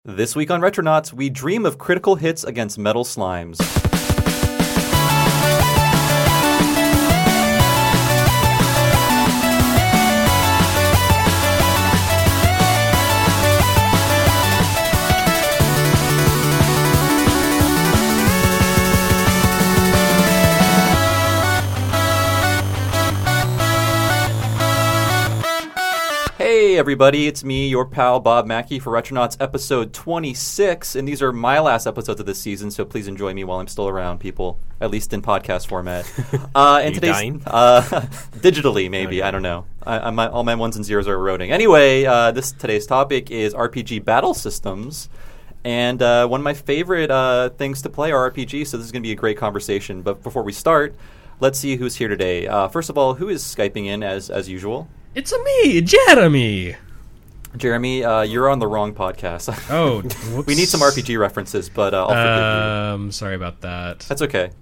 This week on Retronauts, we dream of critical hits against metal slimes. Hey everybody, it's me, your pal Bob Mackey for Retronauts episode 26, and these are my last episodes of this season, so please enjoy me while I'm still around, people, at least in podcast format. And today's dying? Digitally, maybe, I don't know. All my ones and zeros are eroding. Anyway, today's topic is RPG battle systems, and one of my favorite things to play are RPGs, so this is going to be a great conversation. But before we start, let's see who's here today. First of all, who is Skyping in as usual? It's me, Jeremy. Jeremy, you're on the wrong podcast. Oh, whoops. We need some RPG references, but I'll forgive you. Sorry about that. That's okay.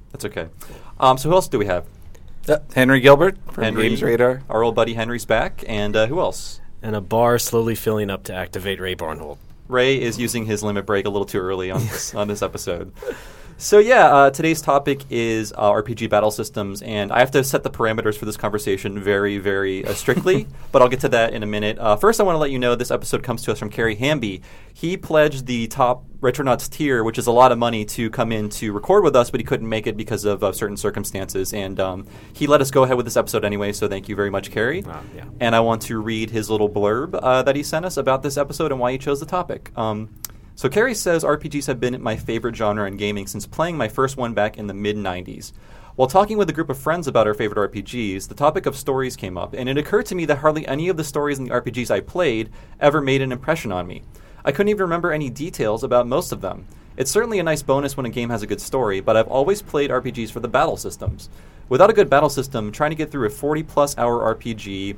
So who else do we have? Henry Gilbert from Henry, Games Radar. Our old buddy Henry's back. And who else? And a bar slowly filling up to activate Ray Barnholt. Ray is using his limit break a little too early on this episode. So yeah, today's topic is RPG battle systems, and I have to set the parameters for this conversation very, very strictly, but I'll get to that in a minute. First, I want to let you know this episode comes to us from Kerry Hamby. He pledged the top Retronauts tier, which is a lot of money, to come in to record with us, but he couldn't make it because of certain circumstances, and he let us go ahead with this episode anyway, so thank you very much, Kerry. Yeah. And I want to read his little blurb that he sent us about this episode and why he chose the topic. So Kerry says RPGs have been my favorite genre in gaming since playing my first one back in the mid-90s. While talking with a group of friends about our favorite RPGs, the topic of stories came up, and it occurred to me that hardly any of the stories in the RPGs I played ever made an impression on me. I couldn't even remember any details about most of them. It's certainly a nice bonus when a game has a good story, but I've always played RPGs for the battle systems. Without a good battle system, trying to get through a 40-plus hour RPG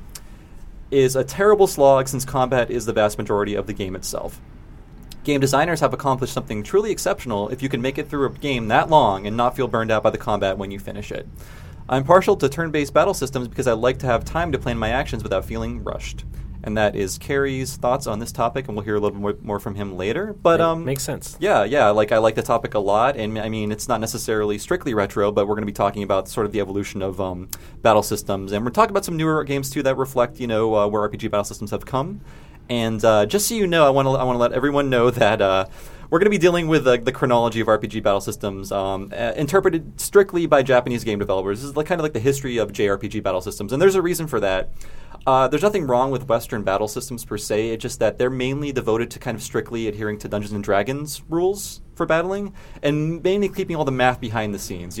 is a terrible slog since combat is the vast majority of the game itself. Game designers have accomplished something truly exceptional if you can make it through a game that long and not feel burned out by the combat when you finish it. I'm partial to turn-based battle systems because I like to have time to plan my actions without feeling rushed. And that is Kerry's thoughts on this topic, and we'll hear a little more from him later. But makes sense. Yeah. I like the topic a lot, and I mean it's not necessarily strictly retro, but we're going to be talking about sort of the evolution of battle systems, and we're talking about some newer games too that reflect where RPG battle systems have come. And just so you know, I want to let everyone know that we're going to be dealing with the chronology of RPG battle systems interpreted strictly by Japanese game developers. This is kind of like the history of JRPG battle systems, and there's a reason for that. There's nothing wrong with Western battle systems per se. It's just that they're mainly devoted to kind of strictly adhering to Dungeons and Dragons rules for battling, and mainly keeping all the math behind the scenes.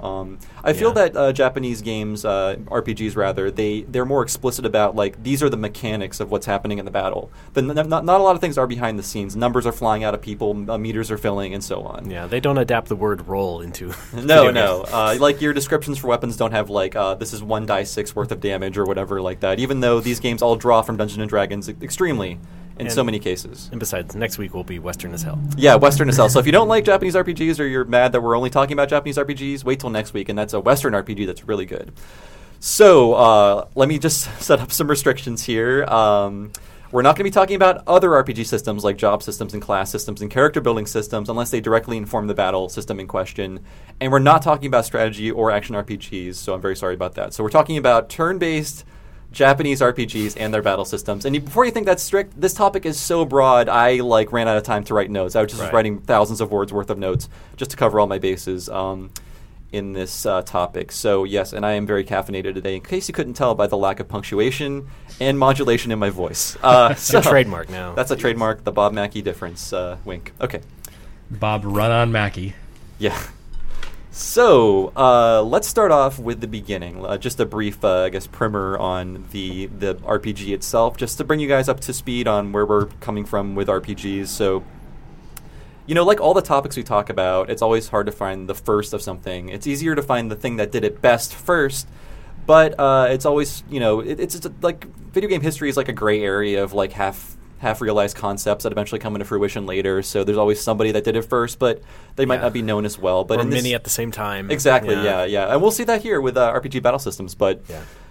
I feel that Japanese games, RPGs rather, they're more explicit about like these are the mechanics of what's happening in the battle. But not a lot of things are behind the scenes. Numbers are flying out of people, meters are filling, and so on. Yeah, they don't adapt the word roll into. No. Like your descriptions for weapons don't have like this is 1d6 worth of damage or whatever like that. Even though these games all draw from Dungeons and Dragons extremely. In so many cases. And besides, next week will be Western as hell. Yeah, Western as hell. So if you don't like Japanese RPGs or you're mad that we're only talking about Japanese RPGs, wait till next week, and that's a Western RPG that's really good. So let me just set up some restrictions here. We're not going to be talking about other RPG systems like job systems and class systems and character building systems unless they directly inform the battle system in question. And we're not talking about strategy or action RPGs, so I'm very sorry about that. So we're talking about turn-based Japanese RPGs and their battle systems. And before you think that's strict, this topic is so broad, I ran out of time to write notes. I was just writing thousands of words worth of notes just to cover all my bases in this topic. So yes, and I am very caffeinated today, in case you couldn't tell by the lack of punctuation and modulation in my voice. It's a trademark now. That's a trademark, the Bob Mackey difference. Wink. Okay. Bob Run on Mackey. Yeah. So, let's start off with the beginning. Just a brief, primer on the RPG itself, just to bring you guys up to speed on where we're coming from with RPGs. So, like all the topics we talk about, it's always hard to find the first of something. It's easier to find the thing that did it best first, but it's always, it's like video game history is like a gray area of like half-realized concepts that eventually come into fruition later. So there's always somebody that did it first, but they might not be known as well. But or many at the same time. Exactly, yeah. And we'll see that here with RPG battle systems. But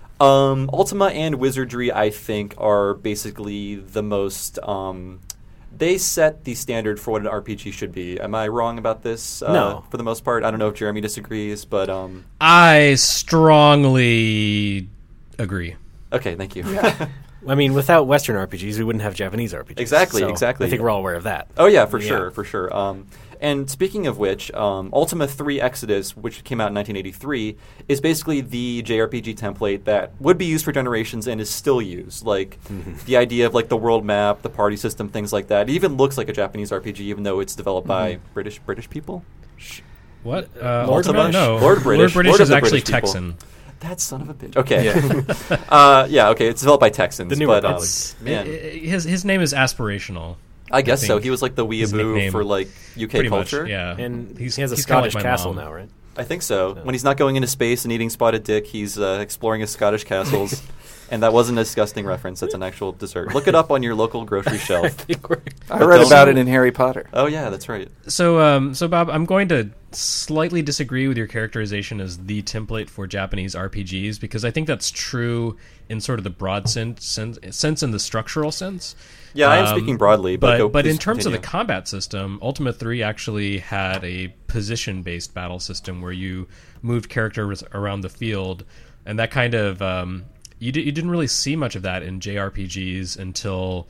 Ultima and Wizardry, I think, are basically the most they set the standard for what an RPG should be. Am I wrong about this? No. For the most part. I don't know if Jeremy disagrees, but... I strongly agree. Okay, thank you. I mean, without Western RPGs, we wouldn't have Japanese RPGs. Exactly. I think we're all aware of that. Oh, yeah, for sure. And speaking of which, Ultima 3 Exodus, which came out in 1983, is basically the JRPG template that would be used for generations and is still used. Like, the idea of, like, the world map, the party system, things like that. It even looks like a Japanese RPG, even though it's developed by British people. What? Ultima? No. Lord British. Lord Lord is of the actually British people. Texan. That son of a bitch. Okay. Okay, it's developed by Texans. The new but, Republic. man. His name is aspirational. I guess so. think He was like the his weeaboo nickname. for like UK Pretty culture. much, yeah. And he's he has a kinda like Scottish my castle mom. now, right? I think so. When he's not going into space and eating spotted dick, he's exploring his Scottish castles. And that wasn't a disgusting reference. That's an actual dessert. Look it up on your local grocery shelf. I read about it in Harry Potter. Oh, yeah, that's right. So, Bob, I'm going to slightly disagree with your characterization as the template for Japanese RPGs because I think that's true in sort of the broad sense in the structural sense. Yeah, I am speaking broadly, but but in please terms of continue. the combat system, Ultima 3 actually had a position-based battle system where you moved characters around the field, and that kind of you didn't really see much of that in JRPGs until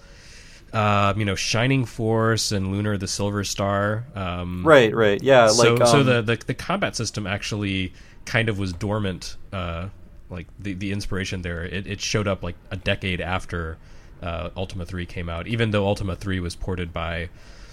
Shining Force and Lunar the Silver Star. Right, yeah. So like, the combat system actually kind of was dormant. Like the inspiration there, it showed up like a decade after Ultima 3 came out, even though Ultima 3 was ported by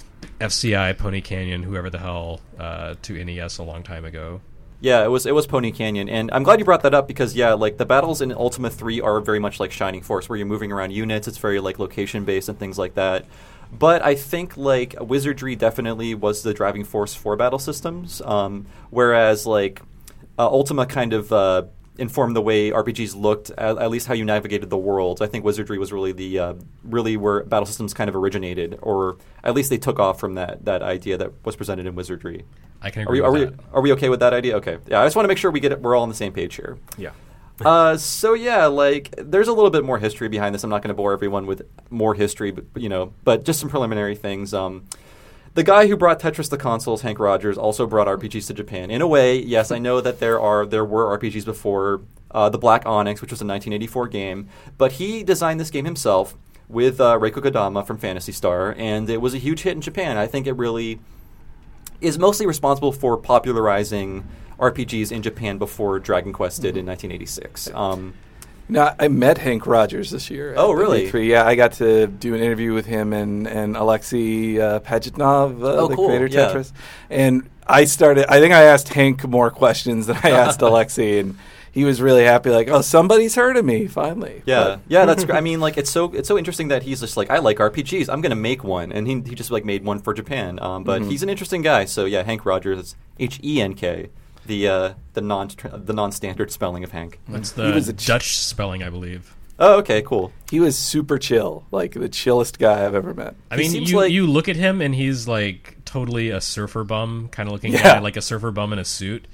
FCI, Pony Canyon, whoever the hell, to NES a long time ago. Yeah, it was Pony Canyon, and I'm glad you brought that up because like the battles in Ultima 3 are very much like Shining Force, where you're moving around units. It's very like location based and things like that. But I think like Wizardry definitely was the driving force for battle systems, whereas like Ultima kind of informed the way RPGs looked, at least how you navigated the worlds. I think Wizardry was really the really where battle systems kind of originated, or at least they took off from that idea that was presented in Wizardry. I can agree with that. Are we okay with that idea? Okay. Yeah, I just want to make sure we're all on the same page here. Yeah. So yeah, like there's a little bit more history behind this. I'm not going to bore everyone with more history, but just some preliminary things. The guy who brought Tetris to consoles, Hank Rogers, also brought RPGs to Japan. In a way, yes, I know that there were RPGs before the Black Onyx, which was a 1984 game, but he designed this game himself with Reiko Kodama from Phantasy Star, and it was a huge hit in Japan. I think it really is mostly responsible for popularizing RPGs in Japan before Dragon Quest did in 1986. No, I met Hank Rogers this year. Oh, at really? E3. Yeah, I got to do an interview with him and Alexei Pajitnov, the cool. creator of Yeah. Tetris. And I think I asked Hank more questions than I asked Alexei, and he was really happy, like, oh, somebody's heard of me, finally. Yeah, that's great. I mean, like, it's so interesting that he's just like, I like RPGs, I'm going to make one. And he just, like, made one for Japan. But he's an interesting guy. So, yeah, Hank Rogers, it's Henk. The non-standard spelling of Hank. That's He was the a Dutch spelling, I believe. Oh, okay, cool. He was super chill, like the chillest guy I've ever met. I He mean, seems like- you look at him and he's like totally a surfer bum kind of looking Yeah. guy, like a surfer bum in a suit.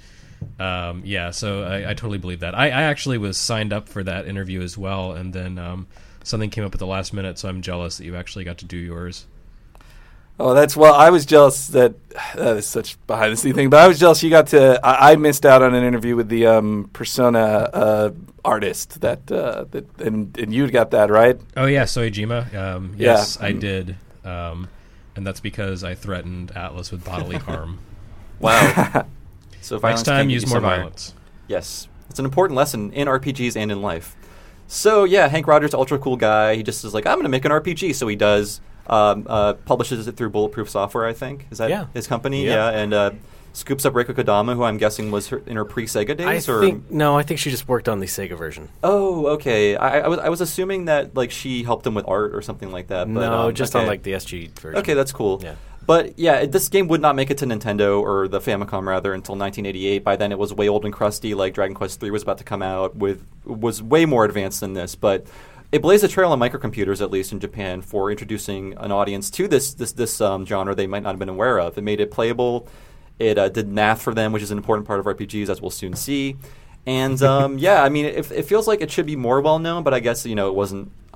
So I totally believe that. I actually was signed up for that interview as well, and then something came up at the last minute, so I'm jealous that you actually got to do yours. Oh, I was jealous that is such behind the scene thing, but I was jealous you got to. I missed out on an interview with the Persona artist and you got that, right? Oh yeah, Soejima. Yes, I did, and that's because I threatened Atlas with bodily harm. Wow. So violence Next time, can get use you more somewhere. violence. Yes. It's an important lesson in RPGs and in life. So, yeah, Hank Rogers, ultra cool guy. He just is like, I'm going to make an RPG. So he does. Publishes it through Bulletproof Software, I think. Is that his company? Yeah. And scoops up Reiko Kodama, who I'm guessing was in her pre-Sega days? I think she just worked on the Sega version. Oh, okay. I was assuming that like she helped him with art or something like that. But, No, just okay. on like the SG version. Okay, that's cool. Yeah. But yeah, this game would not make it to Nintendo, or the Famicom rather, until 1988. By then it was way old and crusty, like Dragon Quest III was about to come out, was way more advanced than this. But it blazed a trail on microcomputers, at least in Japan, for introducing an audience to this genre they might not have been aware of. It made it playable. It did math for them, which is an important part of RPGs, as we'll soon see. And yeah, I mean, it feels like it should be more well known, but I guess it wasn't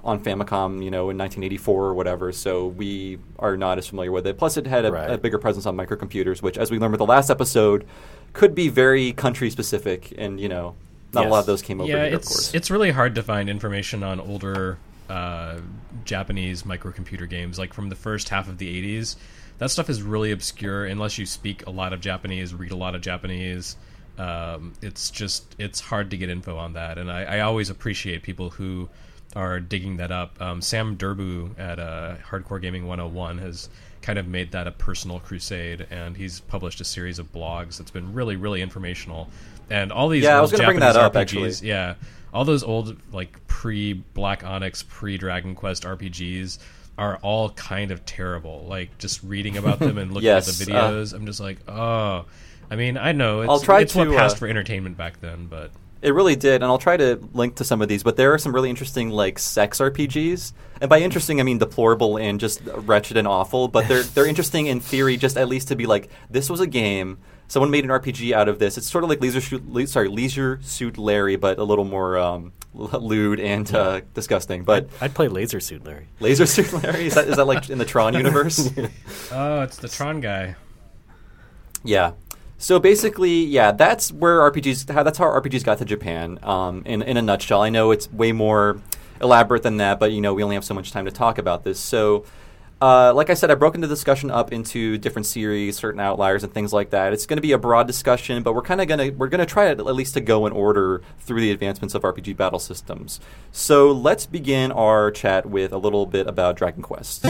on Famicom, in 1984 or whatever, so we are not as familiar with it. Plus, it had a bigger presence on microcomputers, which, as we learned with the last episode, could be very country-specific, and, not a lot of those came over here, of course. It's really hard to find information on older Japanese microcomputer games, like from the first half of the 80s. That stuff is really obscure unless you speak a lot of Japanese, read a lot of Japanese. It's hard to get info on that, and I always appreciate people who are digging that up. Sam Durbu at Hardcore Gaming 101 has kind of made that a personal crusade, and he's published a series of blogs that's been really, really informational. And all these I old was going to bring Japanese that up, RPGs, actually. all those old like pre-Black Onyx, pre-Dragon Quest RPGs are all kind of terrible. Like just reading about them and looking at the videos, I'm just like, oh. I mean, I know it's what passed for entertainment back then, but it really did, and I'll try to link to some of these, but there are some really interesting, like, sex RPGs. And by interesting, I mean deplorable and just wretched and awful, but they're interesting in theory, just at least to be like, this was a game, someone made an RPG out of this. It's sort of like Leisure Suit Larry, but a little more lewd and disgusting. But I'd play Laser Suit Larry. Laser Suit Larry? Is that like in the Tron universe? Oh, it's the Tron guy. Yeah. So basically, that's where that's how RPGs got to Japan. In a nutshell, I know it's way more elaborate than that, but we only have so much time to talk about this. So, like I said, I broke the discussion up into different series, certain outliers, and things like that. It's going to be a broad discussion, but we're gonna try at least to go in order through the advancements of RPG battle systems. So let's begin our chat with a little bit about Dragon Quest.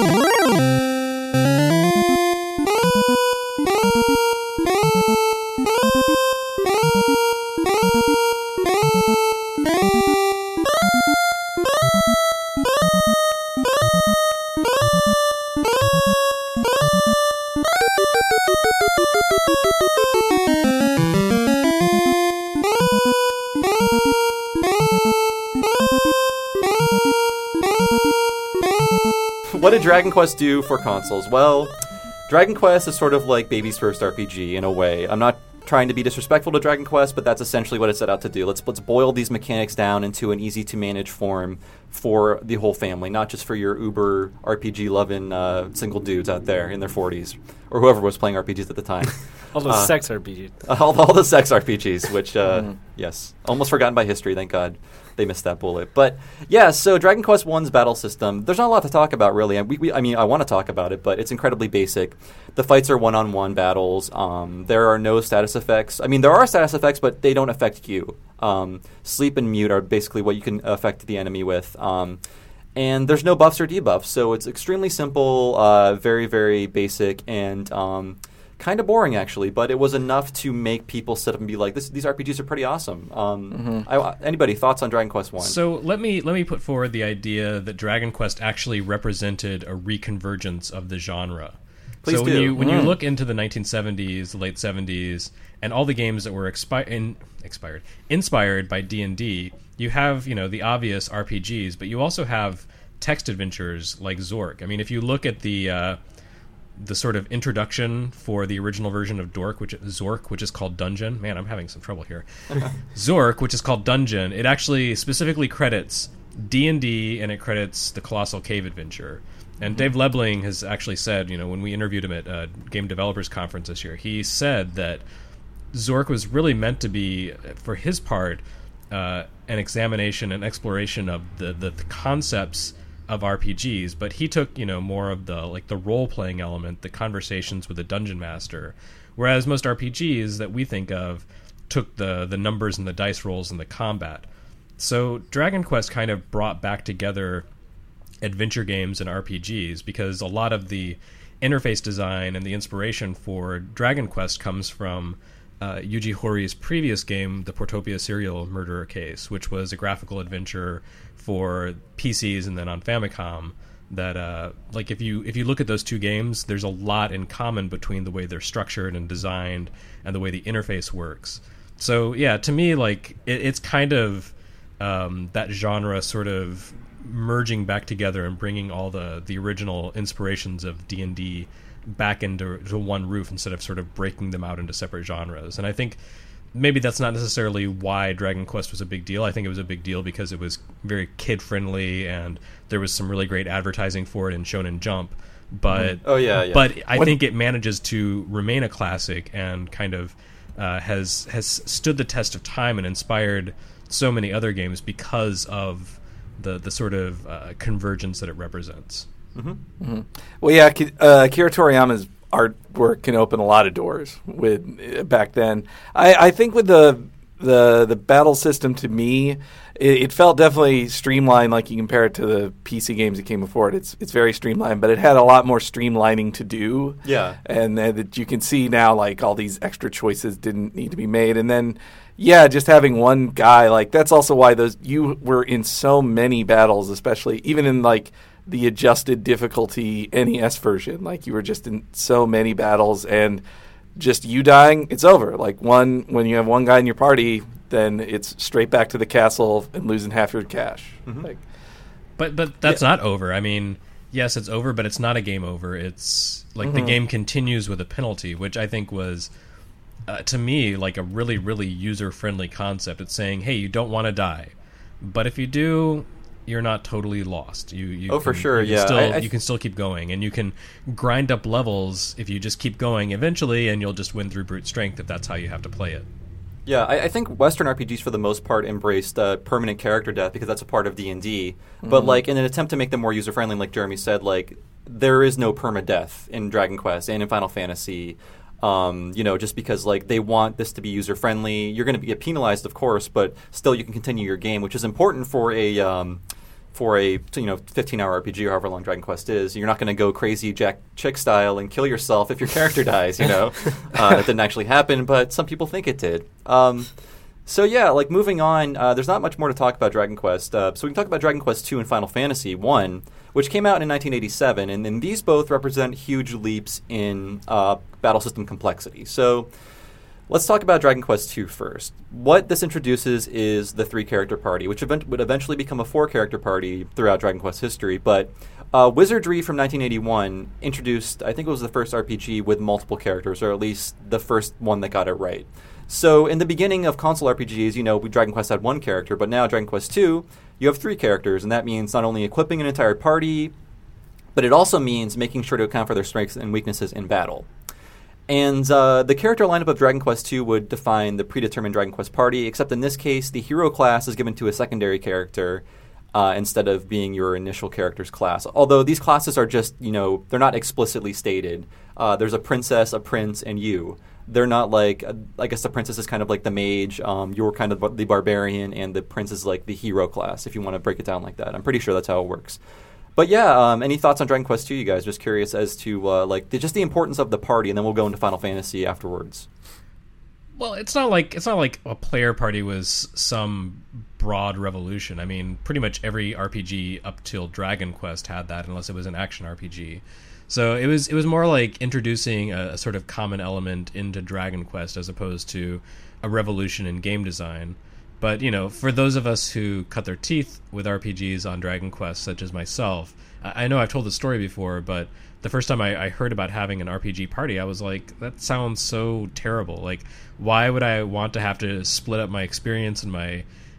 What did Dragon Quest do for consoles? Well, Dragon Quest is sort of like baby's first RPG in a way. I'm not trying to be disrespectful to Dragon Quest, but that's essentially what it set out to do. Let's boil these mechanics down into an easy-to-manage form for the whole family, not just for your uber RPG-loving single dudes out there in their 40s, or whoever was playing RPGs at the time. All those sex RPGs. All the sex RPGs, which, yes, almost forgotten by history, thank God. They missed that bullet. But, yeah, so Dragon Quest I's battle system, there's not a lot to talk about, really. I mean, I want to talk about it, but it's incredibly basic. The fights are one-on-one battles. There are no status effects. I mean, there are status effects, but they don't affect you. Sleep and mute are basically what you can affect the enemy with. And there's no buffs or debuffs, so it's extremely simple, very, very basic, and kind of boring, actually, but it was enough to make people sit up and be like, these RPGs are pretty awesome. Anybody, thoughts on Dragon Quest I? So let me put forward the idea that Dragon Quest actually represented a reconvergence of the genre. Please so do. when you look into the 1970s, the late 70s, and all the games that were inspired by D&D, you have the obvious RPGs, but you also have text adventures like Zork. I mean, if you look at the sort of introduction for the original version of Zork, which is called Dungeon. Man, I'm having some trouble here. Zork, which is called Dungeon, it actually specifically credits D&D and it credits the Colossal Cave Adventure. And Dave Lebling has actually said, when we interviewed him at Game Developers Conference this year, he said that Zork was really meant to be, for his part, an examination and exploration of the concepts of RPGs, but he took more of the role playing element, the conversations with the dungeon master, whereas most RPGs that we think of took the numbers and the dice rolls and the combat. So Dragon Quest kind of brought back together adventure games and RPGs, because a lot of the interface design and the inspiration for Dragon Quest comes from Yuji Horí's previous game, the Portopia Serial Murderer Case, which was a graphical adventure for PCs and then on Famicom. That if you look at those two games, there's a lot in common between the way they're structured and designed and the way the interface works. So yeah, to me, it's kind of that genre sort of merging back together and bringing all the original inspirations of D&D back into one roof instead of sort of breaking them out into separate genres. And I think maybe that's not necessarily why Dragon Quest was a big deal. I think it was a big deal because it was very kid-friendly, and there was some really great advertising for it in Shonen Jump. But but I think it manages to remain a classic and kind of has stood the test of time and inspired so many other games because of the sort of convergence that it represents. Well, yeah, Akira Toriyama's artwork can open a lot of doors with back then. I think with the battle system, to me, it felt definitely streamlined. Like you compare it to the PC games that came before it, it's very streamlined, but it had a lot more streamlining to do. Yeah, and that you can see now, like all these extra choices didn't need to be made, and then. Yeah, just having one guy, like that's also why you were in so many battles, especially even in like the adjusted difficulty NES version. Like you were just in so many battles, and just you dying, it's over. Like when you have one guy in your party, then it's straight back to the castle and losing half your cash. Like, but that's not over. I mean, yes, it's over, but it's not a game over. It's like the game continues with a penalty, which I think was. To me, like a really, really user-friendly concept. It's saying, hey, you don't want to die, but if you do, you're not totally lost. For sure, yeah. You can still keep going, and you can grind up levels if you just keep going eventually, and you'll just win through brute strength if that's how you have to play it. Yeah, I think Western RPGs for the most part embraced permanent character death because that's a part of D&D. But like in an attempt to make them more user-friendly, like Jeremy said, like there is no permadeath in Dragon Quest and in Final Fantasy. Just because like they want this to be user friendly, you're going to get penalized, of course, but still you can continue your game, which is important for a 15-hour RPG or however long Dragon Quest is. You're not going to go crazy Jack Chick style and kill yourself if your character dies. That didn't actually happen, but some people think it did. So yeah, like moving on, there's not much more to talk about Dragon Quest. So we can talk about Dragon Quest II and Final Fantasy I, which came out in 1987, and then these both represent huge leaps in battle system complexity. So let's talk about Dragon Quest II first. What this introduces is the 3-character party, which would eventually become a 4-character party throughout Dragon Quest history, but Wizardry from 1981 introduced, I think it was the first RPG with multiple characters, or at least the first one that got it right. So in the beginning of console RPGs, Dragon Quest had 1 character, but now Dragon Quest II, you have 3 characters, and that means not only equipping an entire party, but it also means making sure to account for their strengths and weaknesses in battle. And the character lineup of Dragon Quest II would define the predetermined Dragon Quest party, except in this case, the hero class is given to a secondary character instead of being your initial character's class. Although these classes are just, they're not explicitly stated. There's a princess, a prince, and you. They're not like, I guess the princess is kind of like the mage, you're kind of the barbarian, and the prince is like the hero class, if you want to break it down like that. I'm pretty sure that's how it works. But yeah, any thoughts on Dragon Quest II, you guys? Just curious as to just the importance of the party, and then we'll go into Final Fantasy afterwards. Well, it's not like a player party was some broad revolution. I mean, pretty much every RPG up till Dragon Quest had that, unless it was an action RPG. So it was more like introducing a sort of common element into Dragon Quest as opposed to a revolution in game design. But, for those of us who cut their teeth with RPGs on Dragon Quest, such as myself, I know I've told the story before, but the first time I heard about having an RPG party, I was like, that sounds so terrible. Like, why would I want to have to split up my experience and my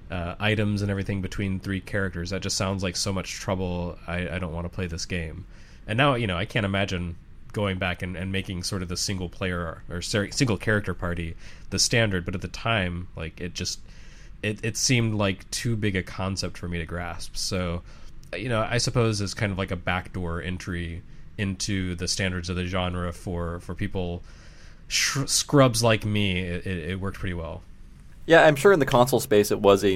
items and everything between 3 characters? That just sounds like so much trouble. I don't want to play this game. And now, I can't imagine going back and making sort of the single player or single character party the standard. But at the time, like, it seemed like too big a concept for me to grasp. So, I suppose it's kind of like a backdoor entry into the standards of the genre for people scrubs like me. It worked pretty well. Yeah, I'm sure in the console space it was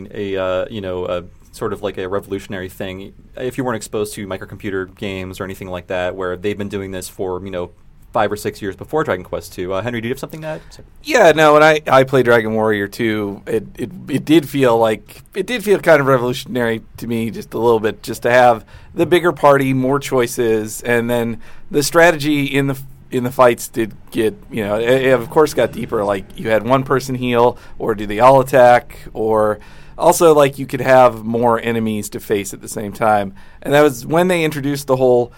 a sort of like a revolutionary thing. If you weren't exposed to microcomputer games or anything like that, where they've been doing this for 5 or 6 years before Dragon Quest II. Henry, do you have something to add? Yeah, no, when I played Dragon Warrior 2, it did feel kind of revolutionary to me just a little bit, just to have the bigger party, more choices, and then the strategy in the fights did get, it of course got deeper. Like you had one person heal, or do they all attack, or also like you could have more enemies to face at the same time. And that was when they introduced the whole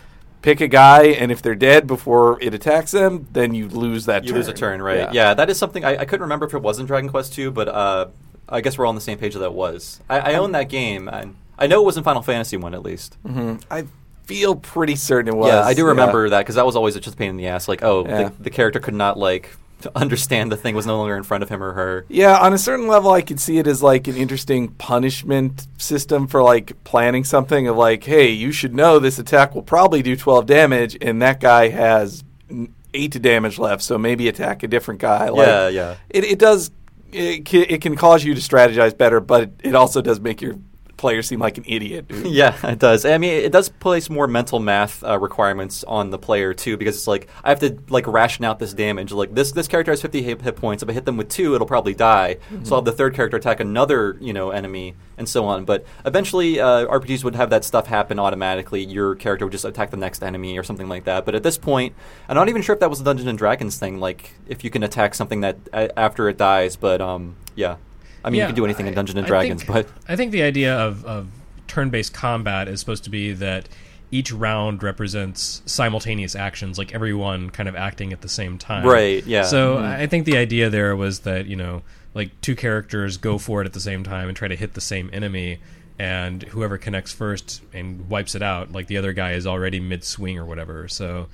pick a guy, and if they're dead before it attacks them, then you lose that turn. You lose a turn, right. Yeah, that is something I couldn't remember if it was in Dragon Quest II, but I guess we're all on the same page that it was. I own that game, and I know it was in Final Fantasy 1 at least. Mm-hmm. I feel pretty certain it was. Yeah, I do remember that, because that was always just a pain in the ass. Like, the character could not, like, understand the thing was no longer in front of him or her. Yeah, on a certain level, I could see it as like an interesting punishment system for like planning something of like, hey, you should know this attack will probably do 12 damage, and that guy has 8 damage left, so maybe attack a different guy. Like, yeah. It does. It can cause you to strategize better, but it also does make your player seem like an idiot. Yeah, it does. I mean, it does place more mental math requirements on the player too, because it's like I have to like ration out this damage. Like this character has 50 hit points. If I hit them with 2, it'll probably die. Mm-hmm. So I'll have the third character attack another enemy, and so on. But eventually, RPGs would have that stuff happen automatically. Your character would just attack the next enemy or something like that. But at this point, I'm not even sure if that was a Dungeons and Dragons thing. Like if you can attack something that after it dies. But yeah. I mean, you can do anything in Dungeons & Dragons, but... I think the idea of turn-based combat is supposed to be that each round represents simultaneous actions, like everyone kind of acting at the same time. Right, yeah. So I think the idea there was that, like 2 characters go for it at the same time and try to hit the same enemy, and whoever connects first and wipes it out, like the other guy is already mid-swing or whatever. So...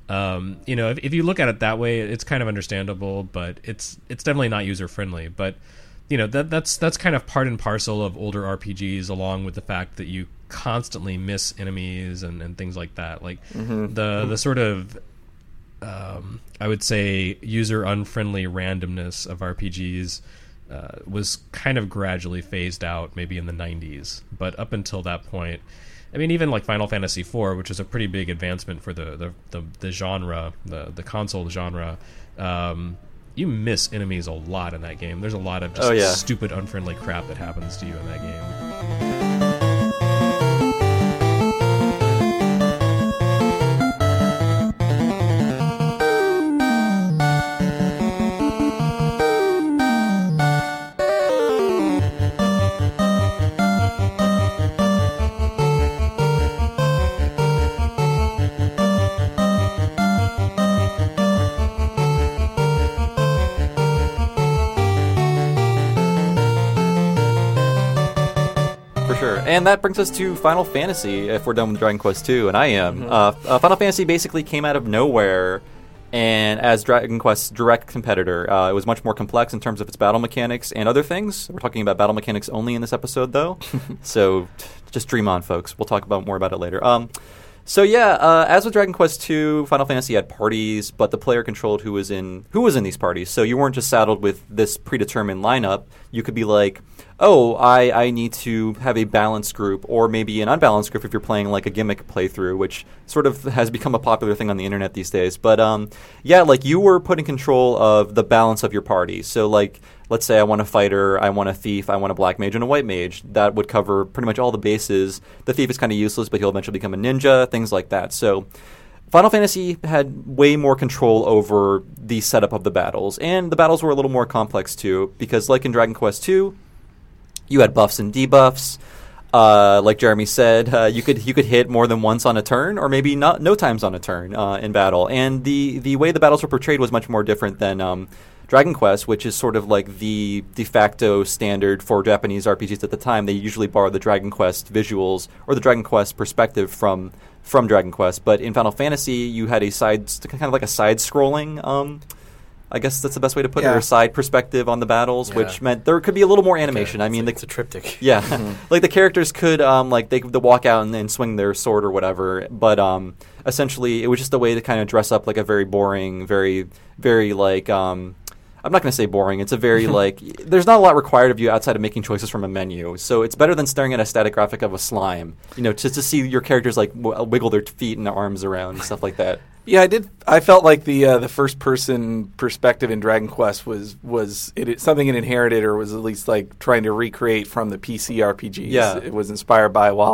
if you look at it that way, it's kind of understandable, but it's definitely not user-friendly. But... that's kind of part and parcel of older RPGs, along with the fact that you constantly miss enemies and things like that. Like the sort of I would say user unfriendly randomness of RPGs was kind of gradually phased out, maybe in the 90s. But up until that point, I mean, even like Final Fantasy IV, which is a pretty big advancement for the genre, the console genre. You miss enemies a lot in that game. There's a lot of just stupid, unfriendly crap that happens to you in that game. And that brings us to Final Fantasy, if we're done with Dragon Quest II, and I am. Final Fantasy basically came out of nowhere, and as Dragon Quest's direct competitor, it was much more complex in terms of its battle mechanics and other things. We're talking about battle mechanics only in this episode, though, so just dream on, folks. We'll talk more about it later. As with Dragon Quest II, Final Fantasy had parties, but the player controlled who was in these parties. So you weren't just saddled with this predetermined lineup. You could be like, oh, I need to have a balanced group, or maybe an unbalanced group if you're playing like a gimmick playthrough, which sort of has become a popular thing on the internet these days. But like you were put in control of the balance of your party. So like, let's say I want a fighter, I want a thief, I want a black mage and a white mage. That would cover pretty much all the bases. The thief is kind of useless, but he'll eventually become a ninja, things like that. So Final Fantasy had way more control over the setup of the battles, and the battles were a little more complex too, because like in Dragon Quest II, you had buffs and debuffs. Like Jeremy said, you could hit more than once on a turn, or maybe no times on a turn in battle. And the way the battles were portrayed was much more different than Dragon Quest, which is sort of like the de facto standard for Japanese RPGs at the time. They usually borrow the Dragon Quest visuals or the Dragon Quest perspective from Dragon Quest. But in Final Fantasy, you had kind of like a side-scrolling. I guess that's the best way to put it, or side perspective on the battles, which meant there could be a little more animation. It's a triptych. Yeah. Like the characters could, they walk out and swing their sword or whatever, but essentially it was just a way to kind of dress up like a very boring, very, very like, I'm not going to say boring. It's a very like, there's not a lot required of you outside of making choices from a menu. So it's better than staring at a static graphic of a slime, just to see your characters like wiggle their feet and arms around and stuff like that. Yeah, I did. I felt like the first person perspective in Dragon Quest was something it inherited, or was at least like trying to recreate from the PC RPGs. Yeah. It was inspired by. While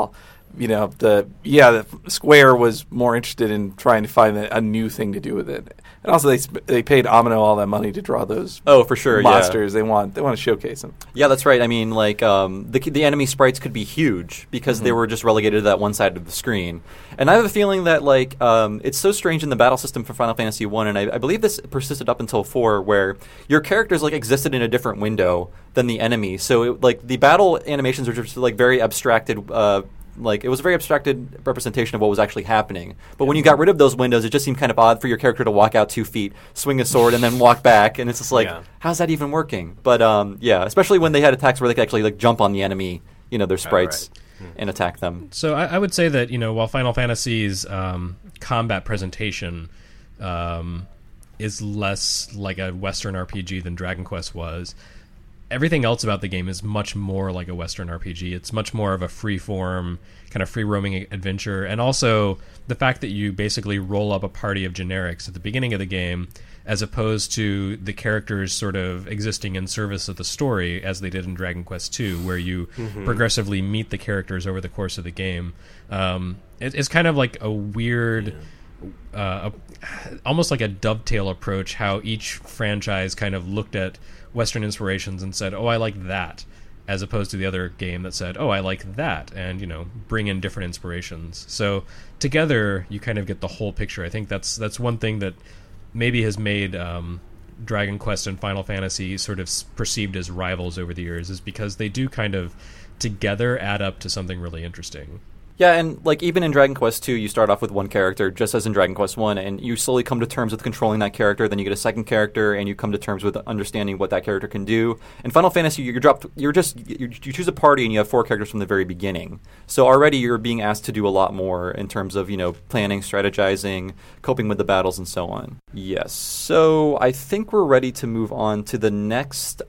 the Square was more interested in trying to find a new thing to do with it. And also, they paid Amino all that money to draw those. Oh, for sure, monsters. Yeah. They want to showcase them. Yeah, that's right. I mean, like the enemy sprites could be huge because they were just relegated to that one side of the screen. And I have a feeling that it's so strange in the battle system for Final Fantasy 1, and I believe this persisted up until 4, where your characters existed in a different window than the enemy. So the battle animations were just very abstracted. It was a very abstracted representation of what was actually happening. But when you got rid of those windows, it just seemed kind of odd for your character to walk out 2 feet, swing a sword, and then walk back. And it's just how's that even working? But especially when they had attacks where they could actually jump on the enemy, their sprites, and attack them. So I would say that, while Final Fantasy's combat presentation is less like a Western RPG than Dragon Quest was, everything else about the game is much more like a Western RPG. It's much more of a free-form, kind of free-roaming adventure. And also, the fact that you basically roll up a party of generics at the beginning of the game, as opposed to the characters sort of existing in service of the story, as they did in Dragon Quest II, where you progressively meet the characters over the course of the game. It's kind of like a weird... almost like a dovetail approach, how each franchise kind of looked at Western inspirations and said, oh, I like that, as opposed to the other game that said, oh, I like that, and bring in different inspirations. So together you kind of get the whole picture. I think that's one thing that maybe has made Dragon Quest and Final Fantasy sort of perceived as rivals over the years, is because they do kind of together add up to something really interesting. Yeah, and even in Dragon Quest II, you start off with one character, just as in Dragon Quest I, and you slowly come to terms with controlling that character. Then you get a second character, and you come to terms with understanding what that character can do. In Final Fantasy, you choose a party, and you have 4 characters from the very beginning. So already you're being asked to do a lot more in terms of planning, strategizing, coping with the battles, and so on. Yes, so I think we're ready to move on to the next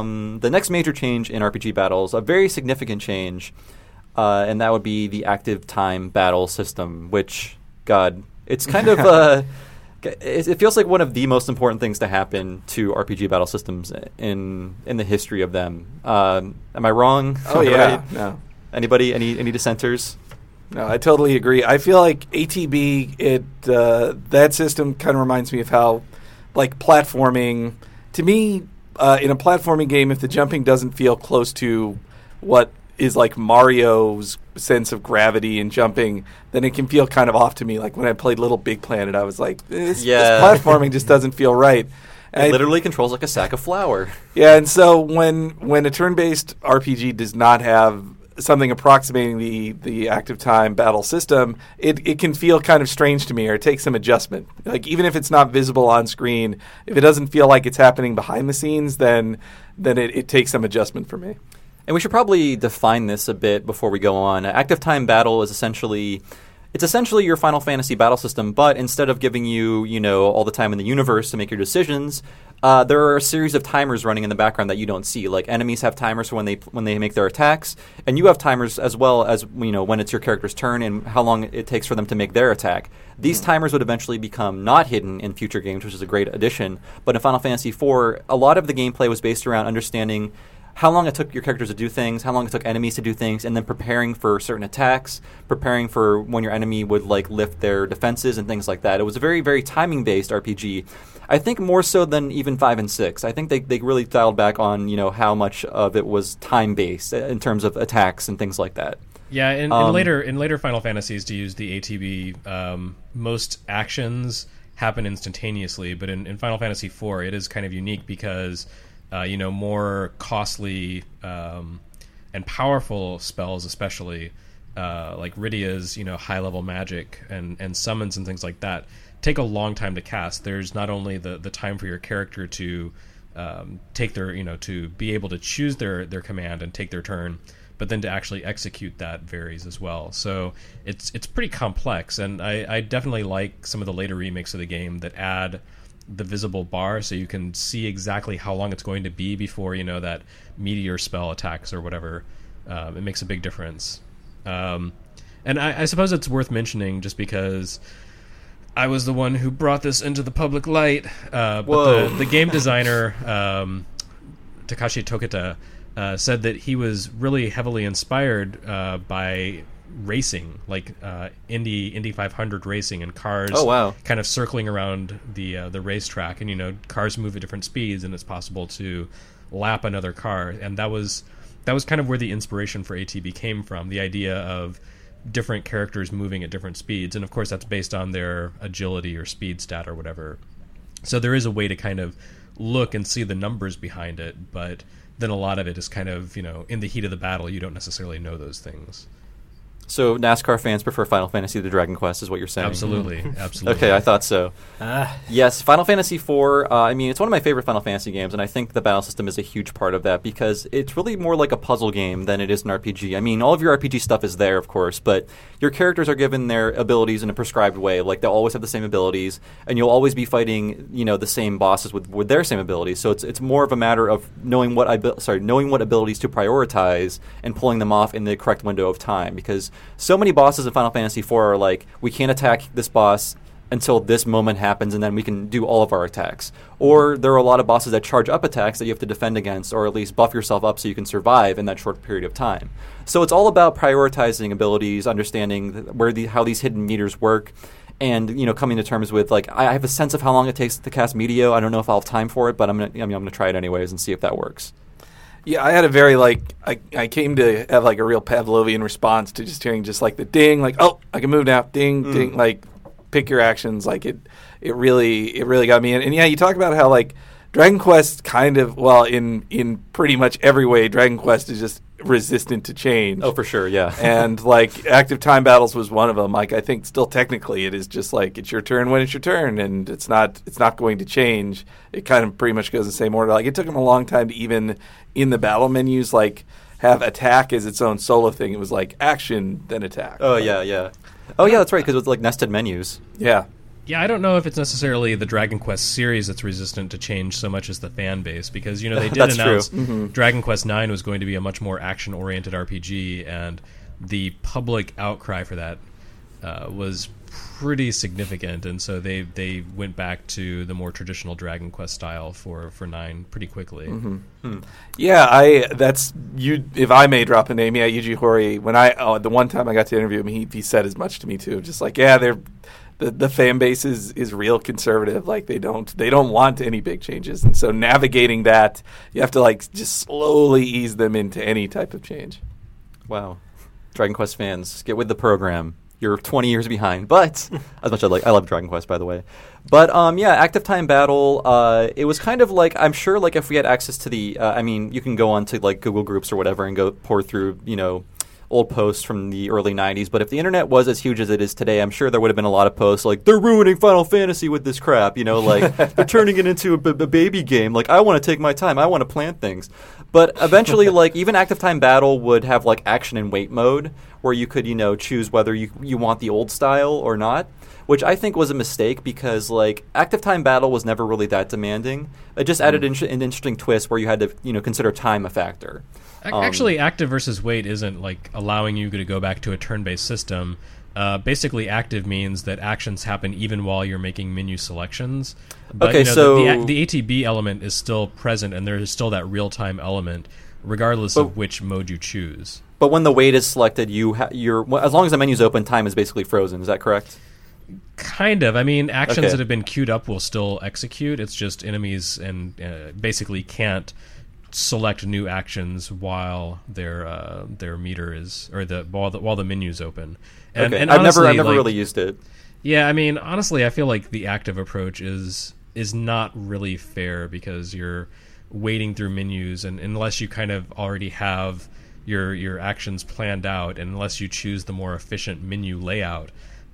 major change in RPG battles, a very significant change. And that would be the active time battle system, which, God, it's kind of it feels like one of the most important things to happen to RPG battle systems in the history of them. Am I wrong? Oh, yeah. Right? No. Anybody? Any dissenters? No, I totally agree. I feel like ATB, that system kind of reminds me of how, platforming, to me, in a platforming game, if the jumping doesn't feel close to what is like Mario's sense of gravity and jumping, then it can feel kind of off to me. Like when I played Little Big Planet, I was like, this platforming just doesn't feel right. It literally controls like a sack of flour. Yeah, and so when a turn-based RPG does not have something approximating the active time battle system, it can feel kind of strange to me, or it takes some adjustment. Like even if it's not visible on screen, if it doesn't feel like it's happening behind the scenes, then it takes some adjustment for me. And we should probably define this a bit before we go on. Active time battle is essentially your Final Fantasy battle system, but instead of giving you, all the time in the universe to make your decisions, there are a series of timers running in the background that you don't see. Like enemies have timers for when they make their attacks, and you have timers as well as when it's your character's turn and how long it takes for them to make their attack. These timers would eventually become not hidden in future games, which is a great addition. But in Final Fantasy IV, a lot of the gameplay was based around understanding how long it took your characters to do things, how long it took enemies to do things, and then preparing for certain attacks, preparing for when your enemy would lift their defenses and things like that. It was a very, very timing-based RPG. I think more so than even 5 and 6. I think they really dialed back on how much of it was time-based in terms of attacks and things like that. Yeah, in later Final Fantasies, to use the ATB, most actions happen instantaneously, but in Final Fantasy IV, it is kind of unique because more costly and powerful spells, especially like Rydia's, high-level magic and summons and things like that, take a long time to cast. There's not only the time for your character to take their, to be able to choose their command and take their turn, but then to actually execute that varies as well. So it's pretty complex, and I definitely like some of the later remakes of the game that add the visible bar so you can see exactly how long it's going to be before that meteor spell attacks or whatever. It makes a big difference. And I suppose it's worth mentioning just because I was the one who brought this into the public light, but the game designer Takashi Tokita said that he was really heavily inspired by racing, like Indy 500 racing, and cars Oh, wow. kind of circling around the racetrack, and cars move at different speeds, and it's possible to lap another car, and that was kind of where the inspiration for ATB came from, the idea of different characters moving at different speeds, and of course that's based on their agility or speed stat or whatever. So there is a way to kind of look and see the numbers behind it, but then a lot of it is kind of, in the heat of the battle, you don't necessarily know those things. So NASCAR fans prefer Final Fantasy to Dragon Quest, is what you're saying? Absolutely, absolutely. Okay, I thought so. Yes, Final Fantasy IV, it's one of my favorite Final Fantasy games, and I think the battle system is a huge part of that because it's really more like a puzzle game than it is an RPG. I mean, all of your RPG stuff is there, of course, but your characters are given their abilities in a prescribed way. Like, they'll always have the same abilities, and you'll always be fighting, the same bosses with their same abilities. So it's more of a matter of knowing what abilities to prioritize and pulling them off in the correct window of time, because so many bosses in Final Fantasy IV are like, we can't attack this boss until this moment happens, and then we can do all of our attacks. Or there are a lot of bosses that charge up attacks that you have to defend against, or at least buff yourself up so you can survive in that short period of time. So it's all about prioritizing abilities, understanding how these hidden meters work, and coming to terms with, like, I have a sense of how long it takes to cast Meteo. I don't know if I'll have time for it, but I'm gonna try it anyways and see if that works. Yeah, I had a very, I came to have, a real Pavlovian response to just hearing just, the ding, oh, I can move now, ding, ding, pick your actions. It really got me in. And, yeah, you talk about how, Dragon Quest kind of, in pretty much every way, Dragon Quest is just resistant to change. Oh, for sure, yeah. And, active time battles was one of them. I think still technically it is just, it's your turn when it's your turn, and it's not going to change. It kind of pretty much goes the same order. It took them a long time to even, in the battle menus, have attack as its own solo thing. It was, action, then attack. Oh, yeah. Oh, yeah, that's right, because it was, nested menus. Yeah. Yeah, I don't know if it's necessarily the Dragon Quest series that's resistant to change so much as the fan base, because they did announce Dragon Quest IX was going to be a much more action-oriented RPG, and the public outcry for that was pretty significant, and so they went back to the more traditional Dragon Quest style for IX pretty quickly. Yeah, that's you. If I may drop a name, yeah, Yuji Horii. When the one time I got to interview him, he said as much to me too. Just they're. The fan base is real conservative. They don't want any big changes, and so navigating that, you have to just slowly ease them into any type of change. Wow, Dragon Quest fans, get with the program. You're 20 years behind, but as much as I love Dragon Quest, by the way. But active time battle. It was kind of I'm sure if we had access to the, you can go on to Google Groups or whatever and go pour through old posts from the early 90s, but if the internet was as huge as it is today, I'm sure there would have been a lot of posts they're ruining Final Fantasy with this crap, they're turning it into a baby game, I want to take my time, I want to plan things. But eventually, even active time battle would have action and wait mode, where you could, choose whether you want the old style or not, which I think was a mistake because, active time battle was never really that demanding. It just added an interesting twist where you had to, consider time a factor. Actually, active versus wait isn't allowing you to go back to a turn-based system. Basically, active means that actions happen even while you're making menu selections. But, okay, so the ATB element is still present, and there is still that real-time element, regardless of which mode you choose. But when the wait is selected, as long as the menu's open, time is basically frozen. Is that correct? Kind of. Actions that have been queued up will still execute. It's just enemies and basically can't select new actions while their meter is, or while the menu's open. And I've honestly, never really used it. Yeah, honestly, I feel like the active approach is not really fair because you're wading through menus, and unless you kind of already have your actions planned out, and unless you choose the more efficient menu layout,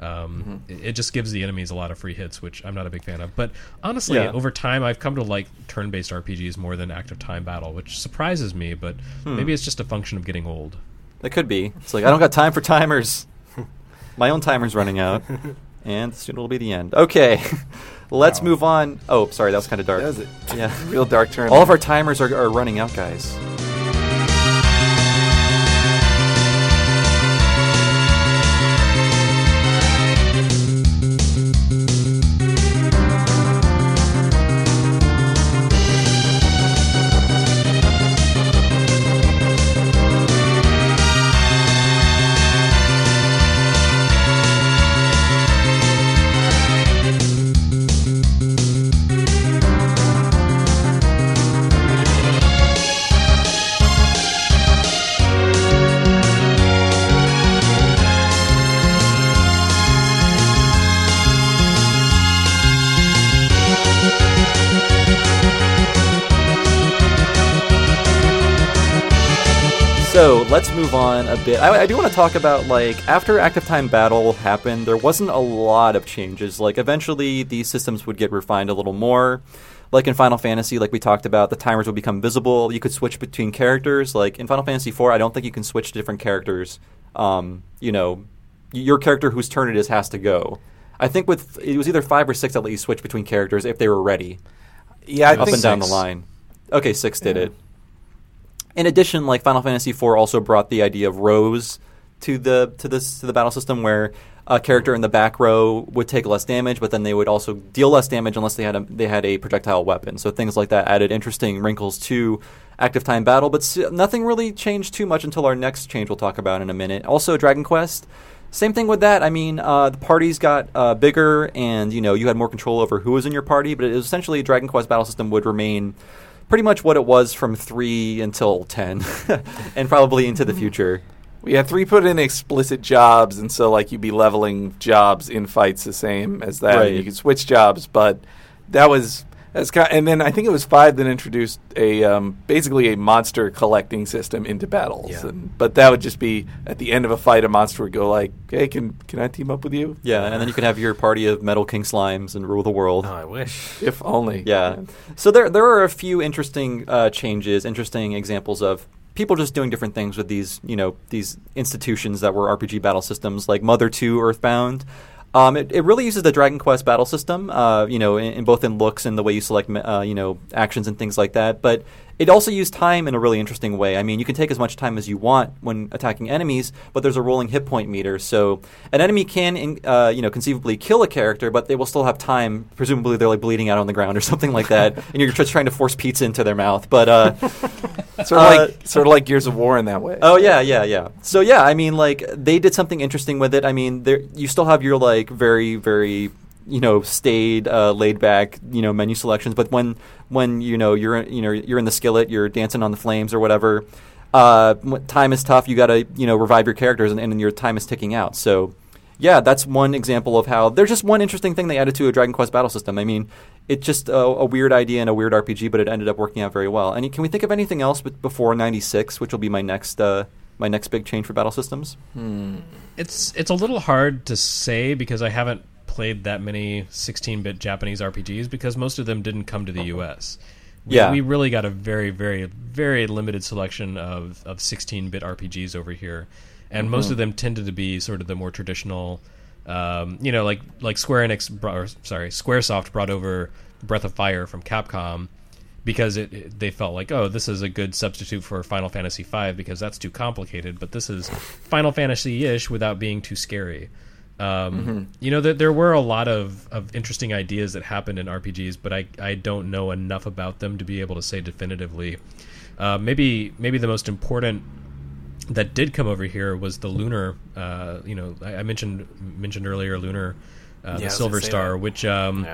it just gives the enemies a lot of free hits, which I'm not a big fan of. But honestly, over time, I've come to like turn-based RPGs more than active time battle, which surprises me, but maybe it's just a function of getting old. It could be. It's I don't got time for timers. My own timer's running out, and soon it'll be the end. Okay, let's move on. Oh, sorry, that was kind of dark. That was it. Yeah, real dark turn. All of our timers are running out, guys. So let's move on a bit. I do want to talk about, like, after Active Time Battle happened, there wasn't a lot of changes. Like, eventually these systems would get refined a little more. Like in Final Fantasy, like we talked about, the timers would become visible. You could switch between characters. Like in Final Fantasy IV, I don't think you can switch to different characters. You know, your character whose turn it is has to go. I think it was either 5 or 6 that let you switch between characters if they were ready. Yeah, I up think and down the line. Okay, 6 did it. In addition, like Final Fantasy IV also brought the idea of rows to the battle system, where a character in the back row would take less damage, but then they would also deal less damage unless they had a projectile weapon. So things like that added interesting wrinkles to Active Time Battle, but nothing really changed too much until our next change we'll talk about in a minute. Also, Dragon Quest, same thing with that. I mean, the parties got bigger, and you had more control over who was in your party, but it was essentially Dragon Quest battle system would remain pretty much what it was from 3 until 10, and probably into the future. Yeah, 3 put in explicit jobs, and so like you'd be leveling jobs in fights the same as that. Right. You could switch jobs, but and then I think it was 5 that introduced basically a monster collecting system into battles. Yeah. But that would just be at the end of a fight, a monster would go like, "Hey, can I team up with you?" Yeah, and then you could have your party of Metal King Slimes and rule the world. Oh, I wish. If only. Yeah. So there are a few interesting changes, interesting examples of people just doing different things with these institutions that were RPG battle systems, like Mother 2 Earthbound. It really uses the Dragon Quest battle system, in both in looks and the way you select, actions and things like that. But it also used time in a really interesting way. I mean, you can take as much time as you want when attacking enemies, but there's a rolling hit point meter. So an enemy can, conceivably kill a character, but they will still have time. Presumably, they're like bleeding out on the ground or something like that, and you're just trying to force pizza into their mouth. But sort of like Gears of War in that way. Oh yeah. So yeah, I mean, like they did something interesting with it. I mean, you still have your like very, very staid, laid back menu selections, but when you're in the skillet, you're dancing on the flames or whatever. When time is tough, you got to revive your characters, and your time is ticking out. So yeah, that's one example of how there's just one interesting thing they added to a Dragon Quest battle system. I mean, it's just a weird idea and a weird RPG, but it ended up working out very well. And can we think of anything else before 96, which will be my next big change for battle systems? It's a little hard to say because I haven't played that many 16-bit Japanese RPGs because most of them didn't come to the U.S. We really got a very, very, very limited selection of 16-bit RPGs over here. And most of them tended to be sort of the more traditional, like Squaresoft brought over Breath of Fire from Capcom because they felt like, oh, this is a good substitute for Final Fantasy V because that's too complicated, but this is Final Fantasy-ish without being too scary. There were a lot of interesting ideas that happened in RPGs, but I don't know enough about them to be able to say definitively. Maybe the most important that did come over here was the Lunar. I mentioned earlier Lunar, the Silver Star, which kind